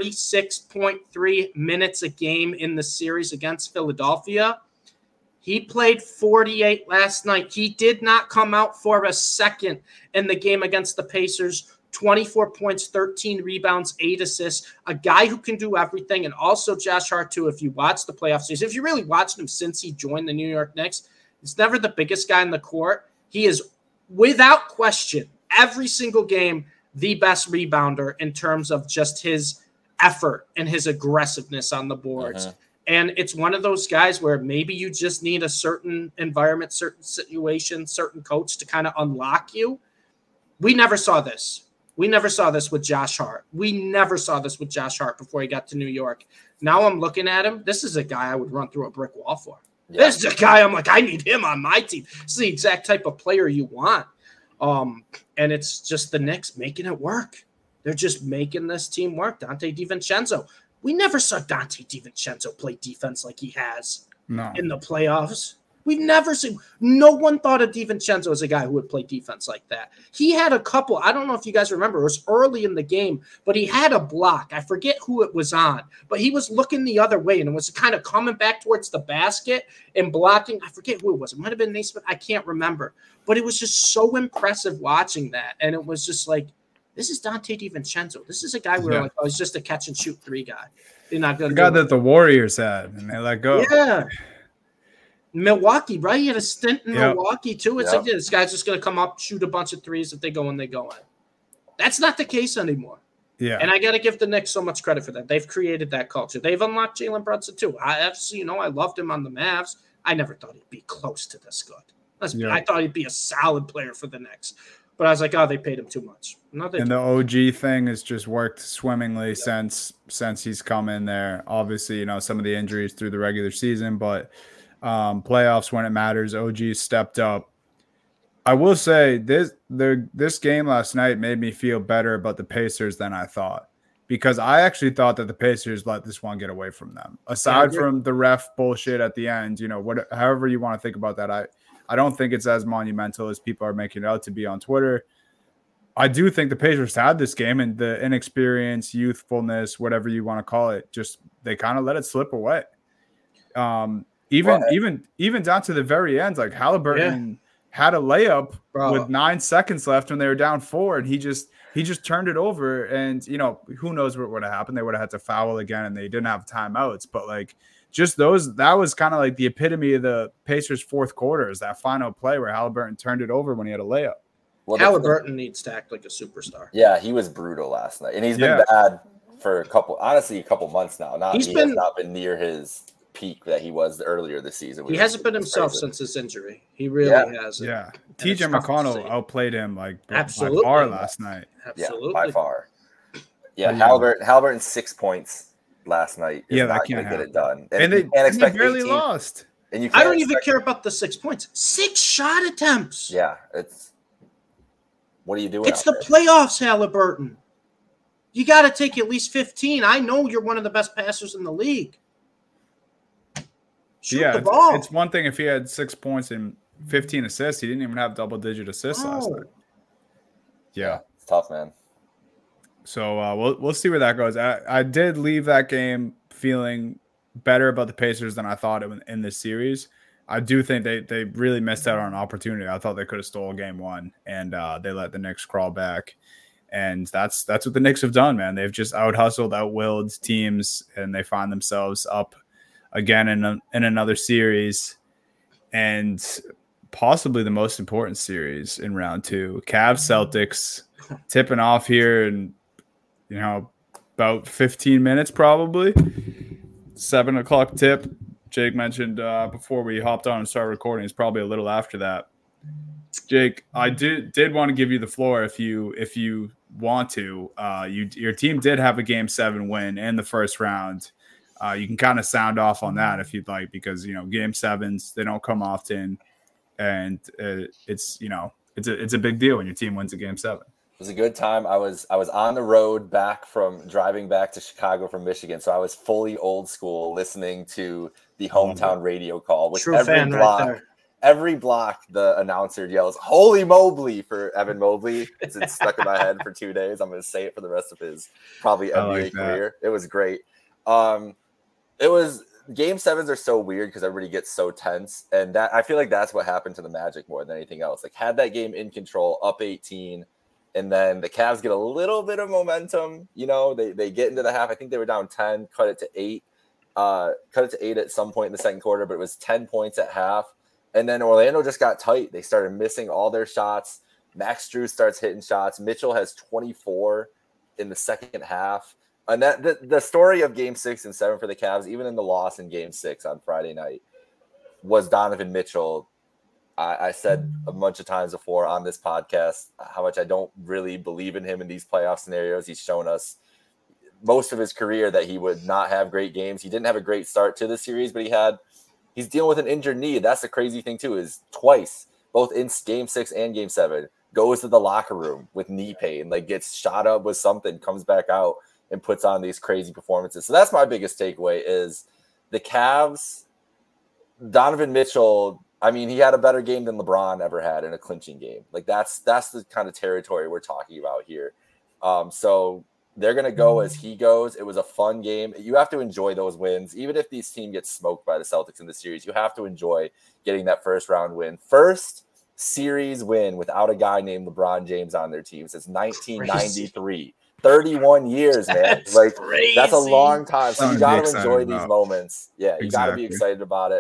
46.3 minutes a game in the series against Philadelphia. He played 48 last night. He did not come out for a second in the game against the Pacers. 24 points, 13 rebounds, 8 assists. A guy who can do everything. And also Josh Hart, too, if you watch the playoff series, if you really watched him since he joined the New York Knicks, he's never the biggest guy in the court. He is, without question, every single game, the best rebounder in terms of just his effort and his aggressiveness on the boards. And it's one of those guys where maybe you just need a certain environment, certain situation, certain coach to kind of unlock you. We never saw this. We never saw this with Josh Hart. We never saw this with Josh Hart before he got to New York. Now I'm looking at him. This is a guy I would run through a brick wall for. Yeah. This is a guy I'm like, I need him on my team. This is the exact type of player you want. And it's just the Knicks making it work. They're just making this team work. Dante DiVincenzo. We never saw Dante DiVincenzo play defense like he has in the playoffs. We've never seen. No one thought of DiVincenzo as a guy who would play defense like that. He had a couple. I don't know if you guys remember. It was early in the game, but he had a block. I forget who it was on, but he was looking the other way, and it was kind of coming back towards the basket and blocking. I forget who it was. It might have been Naismith. I can't remember. But it was just so impressive watching that, and it was just like, this is Dante DiVincenzo. This is a guy where like, oh, he's just a catch and shoot 3 guy. They're not going to the guy that the Warriors had, and they let go. Yeah. Milwaukee, right? He had a stint in Yep. Milwaukee too. It's Yep. like, yeah, this guy's just going to come up, shoot a bunch of threes. If they go in, they go in. That's not the case anymore. Yeah. And I got to give the Knicks so much credit for that. They've created that culture. They've unlocked Jalen Brunson too. I loved him on the Mavs. I never thought he'd be close to this good. Yeah. I thought he'd be a solid player for the Knicks. But I was like, oh, they paid him too much. And the OG thing has just worked swimmingly since he's come in there. Obviously, some of the injuries through the regular season, but playoffs when it matters, OG stepped up. I will say this game last night made me feel better about the Pacers than I thought, because I actually thought that the Pacers let this one get away from them. Aside from the ref bullshit at the end, however you want to think about that, I don't think it's as monumental as people are making it out to be on Twitter. I do think the Pacers had this game, and the inexperience, youthfulness, whatever you want to call it, just they kind of let it slip away. Even down to the very end, like Halliburton had a layup with 9 seconds left when they were down 4, and he just turned it over. And who knows what would have happened? They would have had to foul again, and they didn't have timeouts. But that was kind of like the epitome of the Pacers' fourth quarter, is that final play where Halliburton turned it over when he had a layup. Well, Halliburton needs to act like a superstar. Yeah, he was brutal last night, and he's been bad for a couple months now. He has not been near his peak that he was earlier this season. He hasn't been himself since his injury. He really hasn't. Yeah, TJ McConnell outplayed him by far last night. Absolutely, by far. Yeah, Halliburton 6 points last night. Is not going to get it done, and they barely lost. And I don't even care about the 6 points. 6 shot attempts. Yeah, what are you doing? It's the playoffs, Halliburton. You got to take at least 15. I know you're one of the best passers in the league. Shoot the ball. It's one thing if he had 6 points and 15 assists. He didn't even have double-digit assists last night. Yeah. It's tough, man. So we'll see where that goes. I did leave that game feeling better about the Pacers than I thought in this series. I do think they really missed out on an opportunity. I thought they could have stole game 1, and they let the Knicks crawl back. And that's what the Knicks have done, man. They've just out-hustled, out-willed teams, and they find themselves up again in another series, and possibly the most important series in round 2. Cavs Celtics tipping off here in about 15 minutes, probably 7:00 tip. Jake mentioned before we hopped on and started recording, it's probably a little after that. Jake, I did want to give you the floor if you want to. Your team did have a Game 7 win in the first round. You can kind of sound off on that if you'd like, because Game 7s, they don't come often, and it's a big deal when your team wins a Game 7. It was a good time. I was on the road driving back to Chicago from Michigan, so I was fully old school, listening to the hometown radio call. With every block, the announcer yells "Holy Mobley" for Evan Mobley. It's stuck in my head for 2 days. I'm going to say it for the rest of his probably NBA career. It was great. It was Game 7s are so weird because everybody gets so tense, and that I feel like that's what happened to the Magic more than anything else. Like, had that game in control, up 18, and then the Cavs get a little bit of momentum. They get into the half. I think they were down 10, cut it to 8 at some point in the second quarter, but it was 10 points at half. And then Orlando just got tight. They started missing all their shots. Max Strus starts hitting shots. Mitchell has 24 in the second half. And the story of Game 6 and 7 for the Cavs, even in the loss in Game 6 on Friday night, was Donovan Mitchell. I said a bunch of times before on this podcast how much I don't really believe in him in these playoff scenarios. He's shown us most of his career that he would not have great games. He didn't have a great start to the series, but he's dealing with an injured knee. That's the crazy thing too, is twice, both in Game 6 and Game 7, goes to the locker room with knee pain, gets shot up with something, comes back out and puts on these crazy performances. So that's my biggest takeaway is the Cavs, Donovan Mitchell. I mean, he had a better game than LeBron ever had in a clinching game. That's the kind of territory we're talking about here. So they're going to go as he goes. It was a fun game. You have to enjoy those wins. Even if these team gets smoked by the Celtics in the series, you have to enjoy getting that first round win. First series win without a guy named LeBron James on their team since 1993. 31 years, man. That's a long time. So you got to enjoy these moments. Yeah, you got to be excited about it.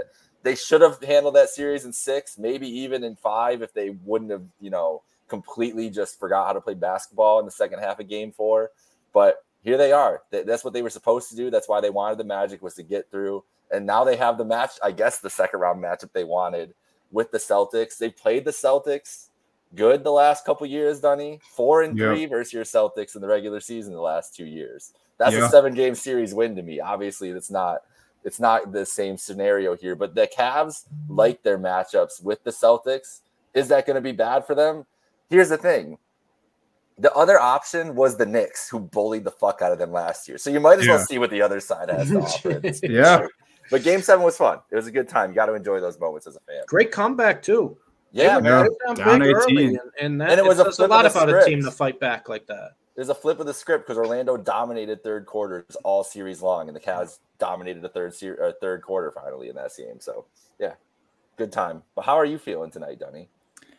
They should have handled that series in 6, maybe even in 5 if they wouldn't have, completely just forgot how to play basketball in the second half of Game 4. But here they are. That's what they were supposed to do. That's why they wanted the Magic, was to get through. And now they have the match, I guess the second round matchup they wanted with the Celtics. They played the Celtics good the last couple years, Dunny. 4-3 versus your Celtics in the regular season the last 2 years. That's a 7-game series win to me. Obviously, it's not the same scenario here, but the Cavs like their matchups with the Celtics. Is that going to be bad for them? Here's the thing. The other option was the Knicks, who bullied the fuck out of them last year. So you might as well see what the other side has to offer. But Game 7 was fun. It was a good time. You got to enjoy those moments as a fan. Great comeback, too. Yeah, man. Down 18. And it was a lot about a team to fight back like that. There's a flip of the script because Orlando dominated third quarters all series long, and the Cavs dominated the third quarter finally in that game. So, yeah, good time. But how are you feeling tonight, Dunny?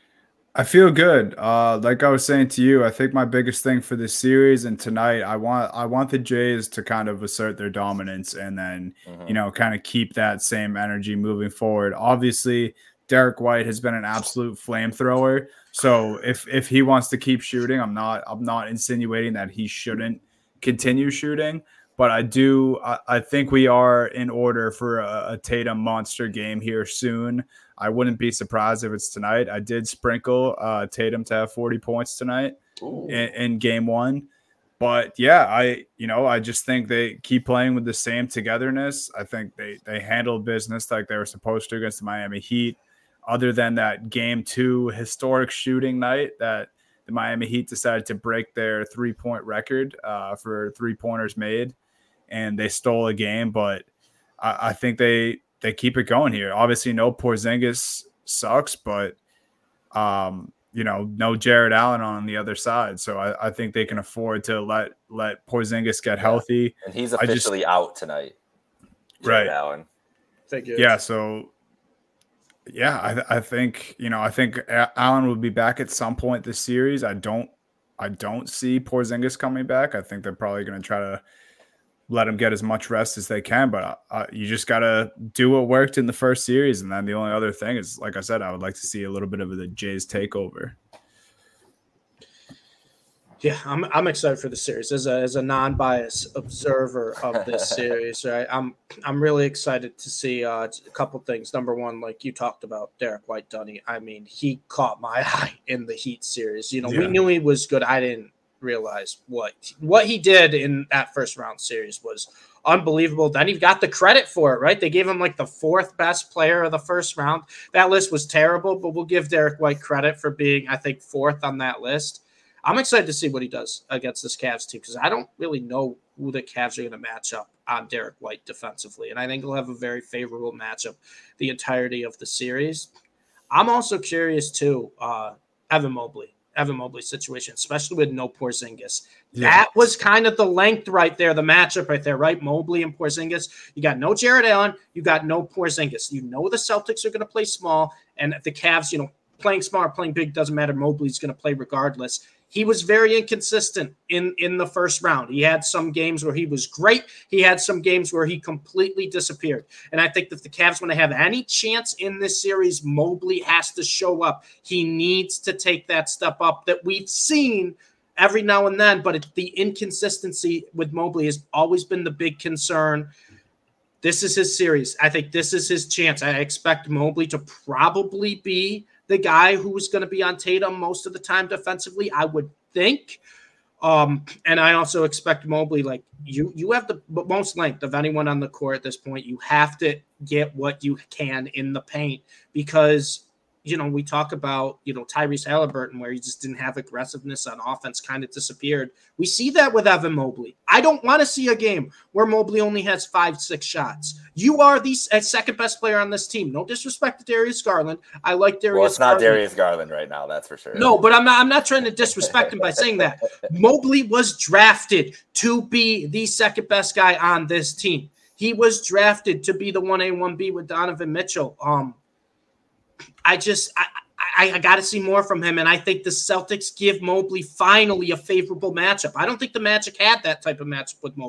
I feel good. Like I was saying to you, I think my biggest thing for this series and tonight, I want the Jays to kind of assert their dominance and then, kind of keep that same energy moving forward. Obviously, Derek White has been an absolute flamethrower. So if he wants to keep shooting, I'm not insinuating that he shouldn't continue shooting. But I think we are in order for a Tatum monster game here soon. I wouldn't be surprised if it's tonight. I did sprinkle Tatum to have 40 points tonight in Game 1. But yeah, I just think they keep playing with the same togetherness. I think they handle business like they were supposed to against the Miami Heat. Other than that Game 2 historic shooting night that the Miami Heat decided to break their 3-point record for 3-pointers made, and they stole a game. But I think they keep it going here. Obviously, no Porzingis sucks, but no Jared Allen on the other side. So I think they can afford to let Porzingis get healthy. And he's officially out tonight. Jared Allen. Yeah. So yeah, I think Allen will be back at some point this series. I don't see Porzingis coming back. I think they're probably going to try to let him get as much rest as they can, but you just got to do what worked in the first series. And then the only other thing is, like I said, I would like to see a little bit of the Jays takeover. Yeah, I'm excited for the series as a non-biased observer of this series. Right, I'm really excited to see a couple things. Number one, like you talked about, Derek White, Dunny. I mean, he caught my eye in the Heat series. We knew he was good. I didn't realize what he did in that first round series was unbelievable. Then he got the credit for it, right? They gave him like the 4th best player of the first round. That list was terrible, but we'll give Derek White credit for being, I think, 4th on that list. I'm excited to see what he does against this Cavs team because I don't really know who the Cavs are going to match up on Derek White defensively, and I think he'll have a very favorable matchup the entirety of the series. I'm also curious too, Evan Mobley's situation, especially with no Porzingis. Yeah. That was kind of the length right there, the matchup right there, right? Mobley and Porzingis. You got no Jared Allen. You got no Porzingis. The Celtics are going to play small, and the Cavs, playing small or playing big doesn't matter. Mobley's going to play regardless. He was very inconsistent in the first round. He had some games where he was great. He had some games where he completely disappeared. And I think that the Cavs, when they have any chance in this series, Mobley has to show up. He needs to take that step up that we've seen every now and then, but the inconsistency with Mobley has always been the big concern. This is his series. I think this is his chance. I expect Mobley to probably be the guy who's going to be on Tatum most of the time defensively, I would think. And I also expect Mobley, like you have the most length of anyone on the court at this point. You have to get what you can in the paint because, we talk about, Tyrese Halliburton, where he just didn't have aggressiveness on offense, kind of disappeared. We see that with Evan Mobley. I don't want to see a game where Mobley only has 5-6 shots. You are the second best player on this team. No disrespect to Darius Garland. I like Darius. Well, it's not Darius Garland right now, that's for sure. No, but I'm not trying to disrespect him by saying that. Mobley was drafted to be the second best guy on this team. He was drafted to be the 1A, 1B with Donovan Mitchell. I got to see more from him, and I think the Celtics give Mobley finally a favorable matchup. I don't think the Magic had that type of matchup with Mobley.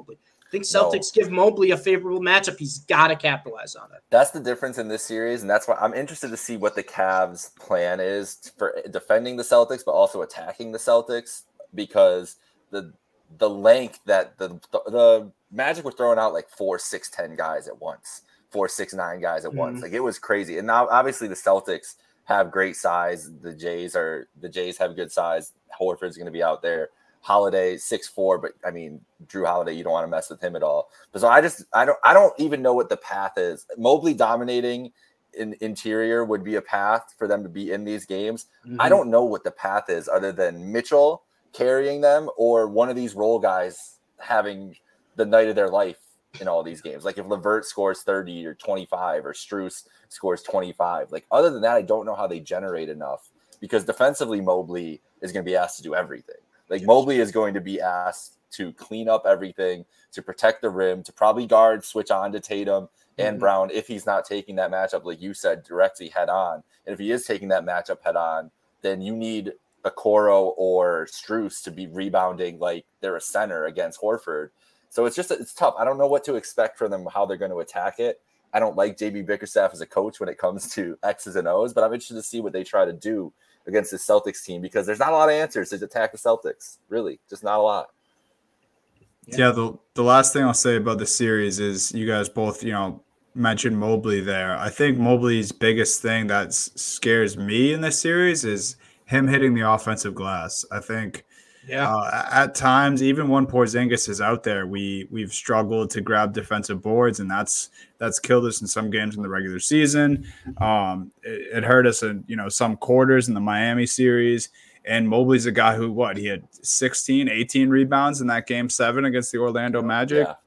I think Celtics give Mobley a favorable matchup. He's got to capitalize on it. That's the difference in this series, and that's why I'm interested to see what the Cavs' plan is for defending the Celtics, but also attacking the Celtics, because the length that the Magic were throwing out like 4, 6, 10 guys at once, 4, 6, 9 guys at once. Like, it was crazy. And now obviously the Celtics have great size. The Jays have good size. Horford's going to be out there. Holiday 6'4", but I mean, Drew Holiday, you don't want to mess with him at all. But so I don't even know what the path is. Mobley dominating in interior would be a path for them to be in these games. I don't know what the path is other than Mitchell carrying them or one of these role guys having the night of their life in all these games. Like if LeVert scores 30 or 25 or Strus scores 25. Like, other than that, I don't know how they generate enough, because defensively Mobley is going to be asked to do everything. Like, Mobley is going to be asked to clean up everything, to protect the rim, to probably guard, switch on to Tatum and Brown if he's not taking that matchup, like you said, directly head on. And if he is taking that matchup head on, then you need Okoro or Strus to be rebounding like they're a center against Horford. So it's tough. I don't know what to expect from them, how they're going to attack it. I don't like JB Bickerstaff as a coach when it comes to X's and O's, but I'm interested to see what they try to do against the Celtics team, because there's not a lot of answers to attack the Celtics. Really, just not a lot. Yeah, the last thing I'll say about the series is, you guys both, mentioned Mobley there. I think Mobley's biggest thing that scares me in this series is him hitting the offensive glass. I think at times, even when Porzingis is out there, we've struggled to grab defensive boards, and that's killed us in some games in the regular season. It hurt us in some quarters in the Miami series. And Mobley's a guy who he had 16, 18 rebounds in that game 7 against the Orlando Magic. Yeah.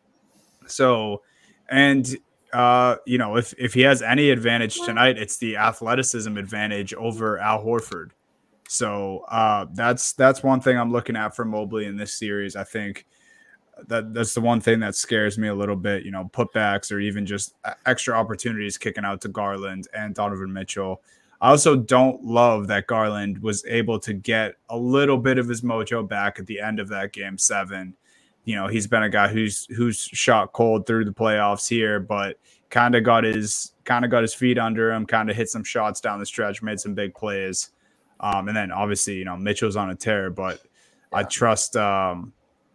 So, and if he has any advantage tonight, it's the athleticism advantage over Al Horford. So that's one thing I'm looking at for Mobley in this series. I think that's the one thing that scares me a little bit, putbacks or even just extra opportunities kicking out to Garland and Donovan Mitchell. I also don't love that Garland was able to get a little bit of his mojo back at the end of that game 7. He's been a guy who's shot cold through the playoffs here, but kind of got his feet under him, kind of hit some shots down the stretch, made some big plays. And then obviously, Mitchell's on a tear, but I trust White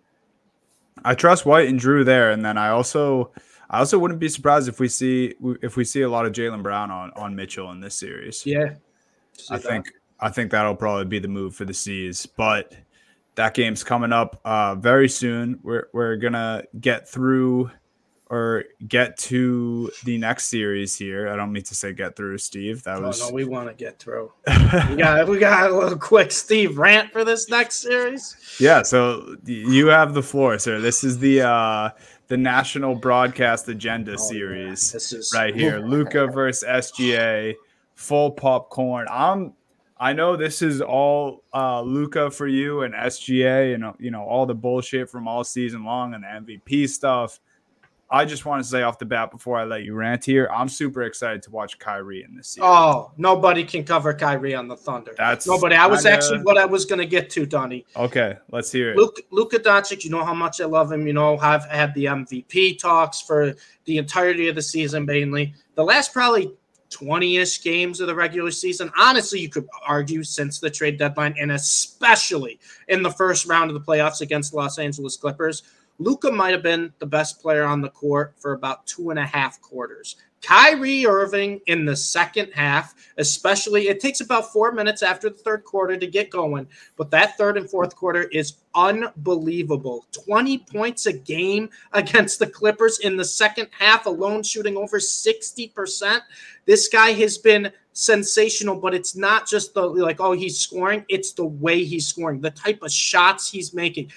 and Drew there. And then I also wouldn't be surprised if we see a lot of Jaylen Brown on Mitchell in this series. Yeah. I think that'll probably be the move for the C's, but that game's coming up very soon. We're gonna get through or get to the next series here. I don't mean to say get through, Steve. No, we want to get through. we got a little quick Steve rant for this next series. Yeah, so you have the floor, sir. This is the National Broadcast Agenda series. This is right here. Luka versus SGA, full popcorn. I know this is all Luka for you and SGA and all the bullshit from all season long and the MVP stuff. I just want to say off the bat before I let you rant here, I'm super excited to watch Kyrie in this series. Oh, nobody can cover Kyrie on the Thunder. Nobody. I was actually what I was going to get to, Donnie. Okay, let's hear it. Luka Doncic, you know how much I love him. I've had the MVP talks for the entirety of the season, mainly. The last probably 20-ish games of the regular season. Honestly, you could argue since the trade deadline, and especially in the first round of the playoffs against the Los Angeles Clippers, Luka might have been the best player on the court for about 2.5 quarters. Kyrie Irving in the second half, especially, it takes about 4 minutes after the third quarter to get going, but that third and fourth quarter is unbelievable. 20 points a game against the Clippers in the second half alone, shooting over 60%. This guy has been sensational, but it's not just he's scoring. It's the way he's scoring, the type of shots he's making.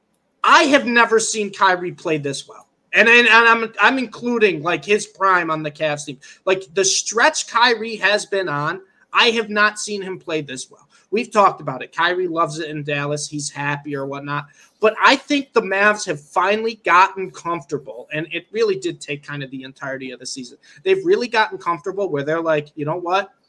I have never seen Kyrie play this well. And I'm including his prime on the Cavs team. The stretch Kyrie has been on, I have not seen him play this well. We've talked about it. Kyrie loves it in Dallas. He's happy or whatnot. But I think the Mavs have finally gotten comfortable, and it really did take kind of the entirety of the season. They've really gotten comfortable where they're like, you know what?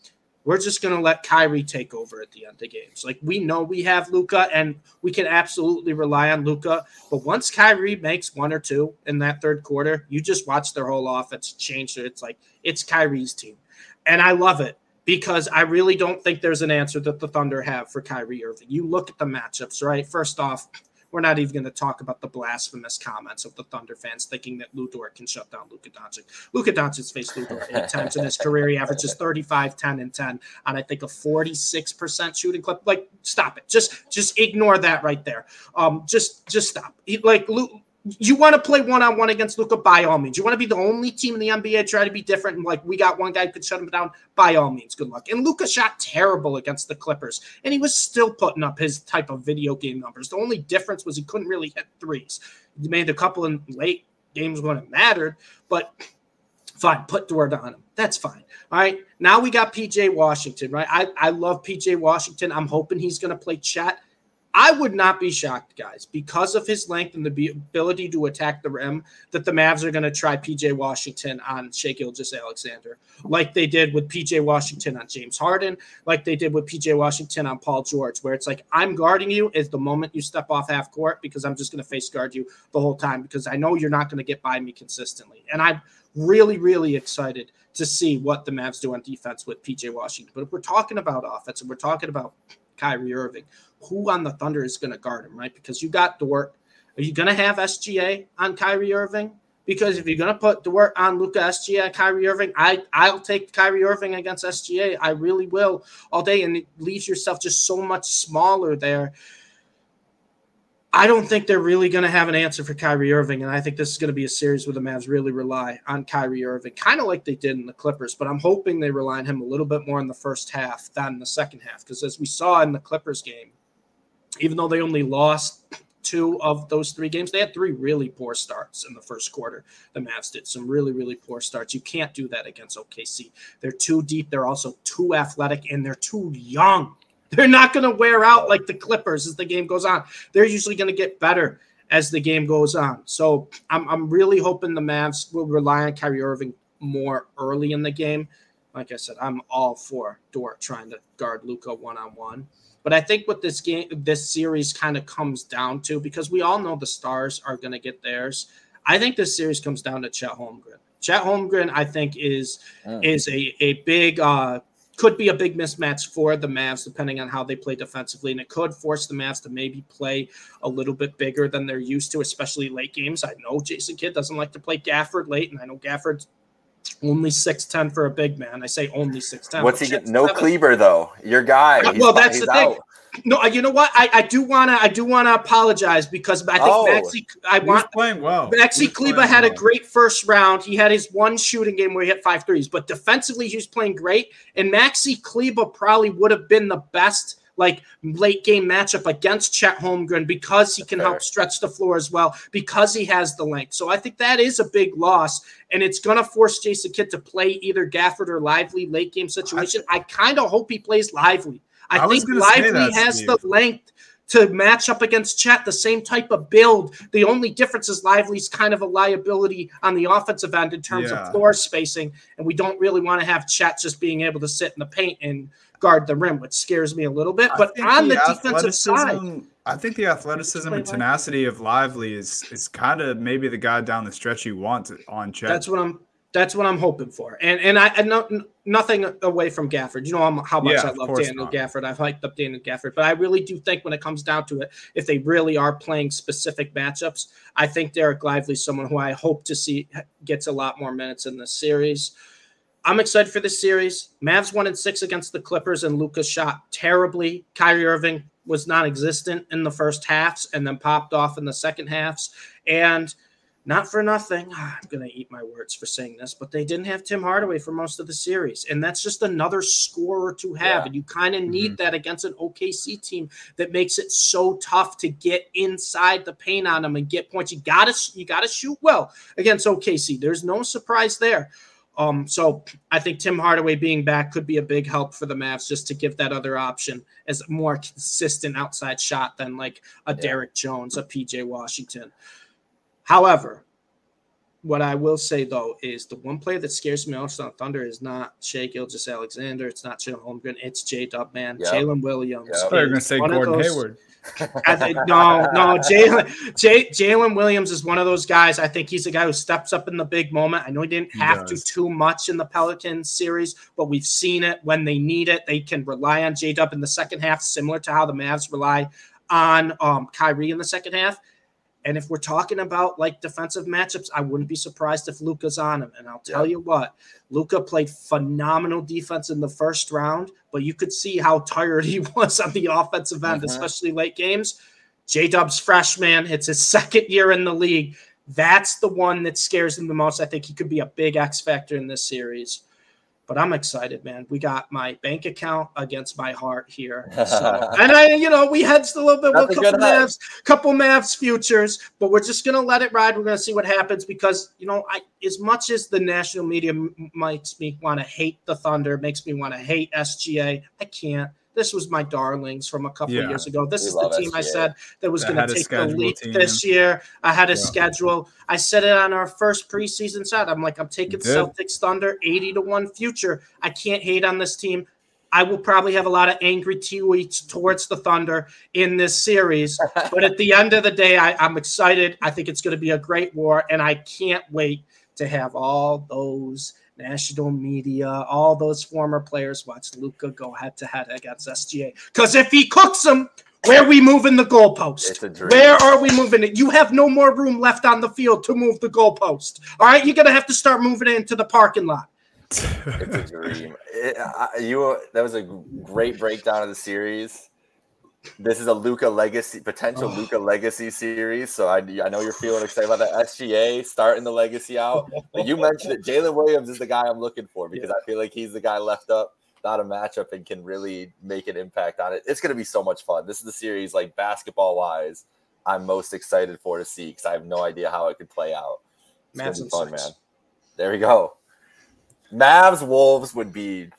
we're just going to let Kyrie take over at the end of games. Like, we know we have Luka, and we can absolutely rely on Luka. But once Kyrie makes one or two in that third quarter, you just watch their whole offense change. It's like it's Kyrie's team. And I love it because I really don't think there's an answer that the Thunder have for Kyrie Irving. You look at the matchups, right? First off, we're not even going to talk about the blasphemous comments of the Thunder fans thinking that Lu Dort can shut down Luka Doncic. Luka Doncic's faced Lu Dort 8 times in his career. He averages 35, 10, and 10 on, I think, a 46% shooting clip. Like, stop it. Just ignore that right there. Just stop. You want to play one-on-one against Luka, by all means. You want to be the only team in the NBA try to be different and like we got one guy who could shut him down, by all means. Good luck. And Luka shot terrible against the Clippers, and he was still putting up his type of video game numbers. The only difference was he couldn't really hit threes. He made a couple in late games when it mattered, but fine, put Dort on him. That's fine. All right, now we got P.J. Washington, right? I love P.J. Washington. I'm hoping he's going to play Chet. I would not be shocked, guys, because of his length and the ability to attack the rim, that the Mavs are going to try P.J. Washington on Shai Gilgeous-Alexander, like they did with P.J. Washington on James Harden, like they did with P.J. Washington on Paul George, where it's like, I'm guarding you is the moment you step off half court because I'm just going to face guard you the whole time because I know you're not going to get by me consistently. And I'm really, really excited to see what the Mavs do on defense with P.J. Washington. But if we're talking about offense and we're talking about Kyrie Irving, who on the Thunder is going to guard him, right? Because you got Dort. Are you going to have SGA on Kyrie Irving? Because if you're going to put Dort on Luka, SGA, and Kyrie Irving, I'll take Kyrie Irving against SGA. I really will all day, and it leaves yourself just so much smaller there. I don't think they're really going to have an answer for Kyrie Irving, and I think this is going to be a series where the Mavs really rely on Kyrie Irving, kind of like they did in the Clippers, but I'm hoping they rely on him a little bit more in the first half than in the second half, because as we saw in the Clippers game, even though they only lost 2 of those 3 games, they had 3 really poor starts in the first quarter. The Mavs did some really, really poor starts. You can't do that against OKC. They're too deep. They're also too athletic, and they're too young. They're not going to wear out like the Clippers as the game goes on. They're usually going to get better as the game goes on. So I'm really hoping the Mavs will rely on Kyrie Irving more early in the game. Like I said, I'm all for Dort trying to guard Luka one-on-one. But I think what this series kind of comes down to, because we all know the stars are going to get theirs, I think this series comes down to Chet Holmgren. Chet Holmgren, I think, is a big could be a big mismatch for the Mavs, depending on how they play defensively. And it could force the Mavs to maybe play a little bit bigger than they're used to, especially late games. I know Jason Kidd doesn't like to play Gafford late, and I know Gafford's only 6'10" for a big man. I say only 6'10". What's he get? No Kleber though. Your guy. Well, that's the thing. No, you know what? I do wanna apologize because I think playing well. Maxi Kleber had a great first round. He had his one shooting game where he hit 5 threes, but defensively he was playing great. And Maxi Kleber probably would have been the best late game matchup against Chet Holmgren because he can help stretch the floor as well, because he has the length. So I think that is a big loss, and it's going to force Jason Kidd to play either Gafford or Lively late game situation. I kind of hope he plays Lively. I think Lively has the length to match up against Chet, the same type of build. The only difference is Lively's kind of a liability on the offensive end in terms of floor spacing, and we don't really want to have Chet just being able to sit in the paint and guard the rim, which scares me a little bit. But on the defensive side, I think the athleticism and tenacity of Lively is kind of maybe the guy down the stretch you want on Chet. That's what I'm hoping for. And I know nothing away from Gafford. You know how much I love Daniel Gafford. I've hyped up Daniel Gafford. But I really do think when it comes down to it, if they really are playing specific matchups, I think Derek Lively is someone who I hope to see gets a lot more minutes in this series. I'm excited for this series. Mavs 1-6 against the Clippers, and Luka shot terribly. Kyrie Irving was non-existent in the first halves and then popped off in the second halves. And not for nothing, I'm going to eat my words for saying this, but they didn't have Tim Hardaway for most of the series. And that's just another scorer to have. And you kind of need that against an OKC team that makes it so tough to get inside the paint on them and get points. You gotta shoot well against OKC. There's no surprise there. So I think Tim Hardaway being back could be a big help for the Mavs, just to give that other option as a more consistent outside shot than like a Derek Jones, a PJ Washington. However, What I will say, though, is the one player that scares me most on Thunder is not Shea Gilgeous-Alexander. It's not Jalen Holmgren. It's J-Dub, man. Yep. Jalen Williams. Yep. They're going to say Gordon Hayward. No. Jalen Williams is one of those guys. I think he's a guy who steps up in the big moment. I know he didn't have to too much in the Pelicans series, but we've seen it when they need it. They can rely on J-Dub in the second half, similar to how the Mavs rely on Kyrie in the second half. And if we're talking about like defensive matchups, I wouldn't be surprised if Luka's on him. And I'll tell you what, Luka played phenomenal defense in the first round, but you could see how tired he was on the offensive end, especially late games. J-Dub's freshman. It's his second year in the league. That's the one that scares him the most. I think he could be a big X factor in this series. But I'm excited, man. We got my bank account against my heart here. So, and we hedged a little bit with a couple Mavs futures, but we're just gonna let it ride. We're gonna see what happens because as much as the national media makes me want to hate the Thunder, makes me want to hate SGA, I can't. This was my darlings from a couple of years ago. This is the team SGA. I said that was going to take the leap this year. I had a schedule. I said it on our first preseason set. I'm like, I'm taking Celtics Thunder 80-1 future. I can't hate on this team. I will probably have a lot of angry tweets towards the Thunder in this series. But at the end of the day, I'm excited. I think it's going to be a great war, and I can't wait to have all those national media, all those former players watch Luka go head-to-head against SGA. Because if he cooks them, where are we moving the goalpost? Where are we moving it? You have no more room left on the field to move the goalpost. All right, you're going to have to start moving it into the parking lot. It's a dream. That was a great breakdown of the series. This is a potential Luka legacy series. So I know you're feeling excited about that. SGA starting the legacy out. Like you mentioned it, Jalen Williams is the guy I'm looking for because I feel like he's the guy left up, not a matchup, and can really make an impact on it. It's going to be so much fun. This is the series, like basketball wise, I'm most excited to see because I have no idea how it could play out. It's going to be fun, man. There we go. Mavs Wolves would be.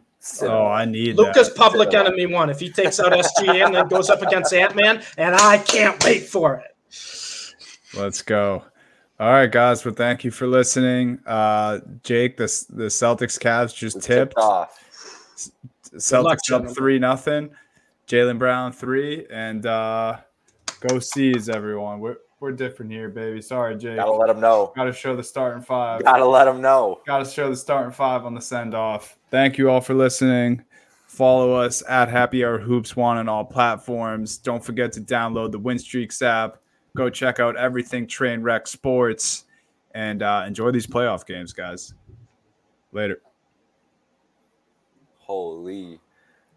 I need Luka's public enemy one. If he takes out SGA and then goes up against Ant-Man, and I can't wait for it. Let's go. All right, guys. Well, thank you for listening. Jake, the Celtics Cavs just tipped off. Celtics up 3-0. Jaylen Brown 3, and go C's, everyone. We're different here, baby. Sorry, Jake. Gotta let them know. Gotta show the starting five. Gotta let them know. Gotta show the starting five on the send-off. Thank you all for listening. Follow us at Happy Hour Hoops 1 on all platforms. Don't forget to download the Win Streaks app. Go check out everything Trainwreck Sports. And enjoy these playoff games, guys. Later. Holy.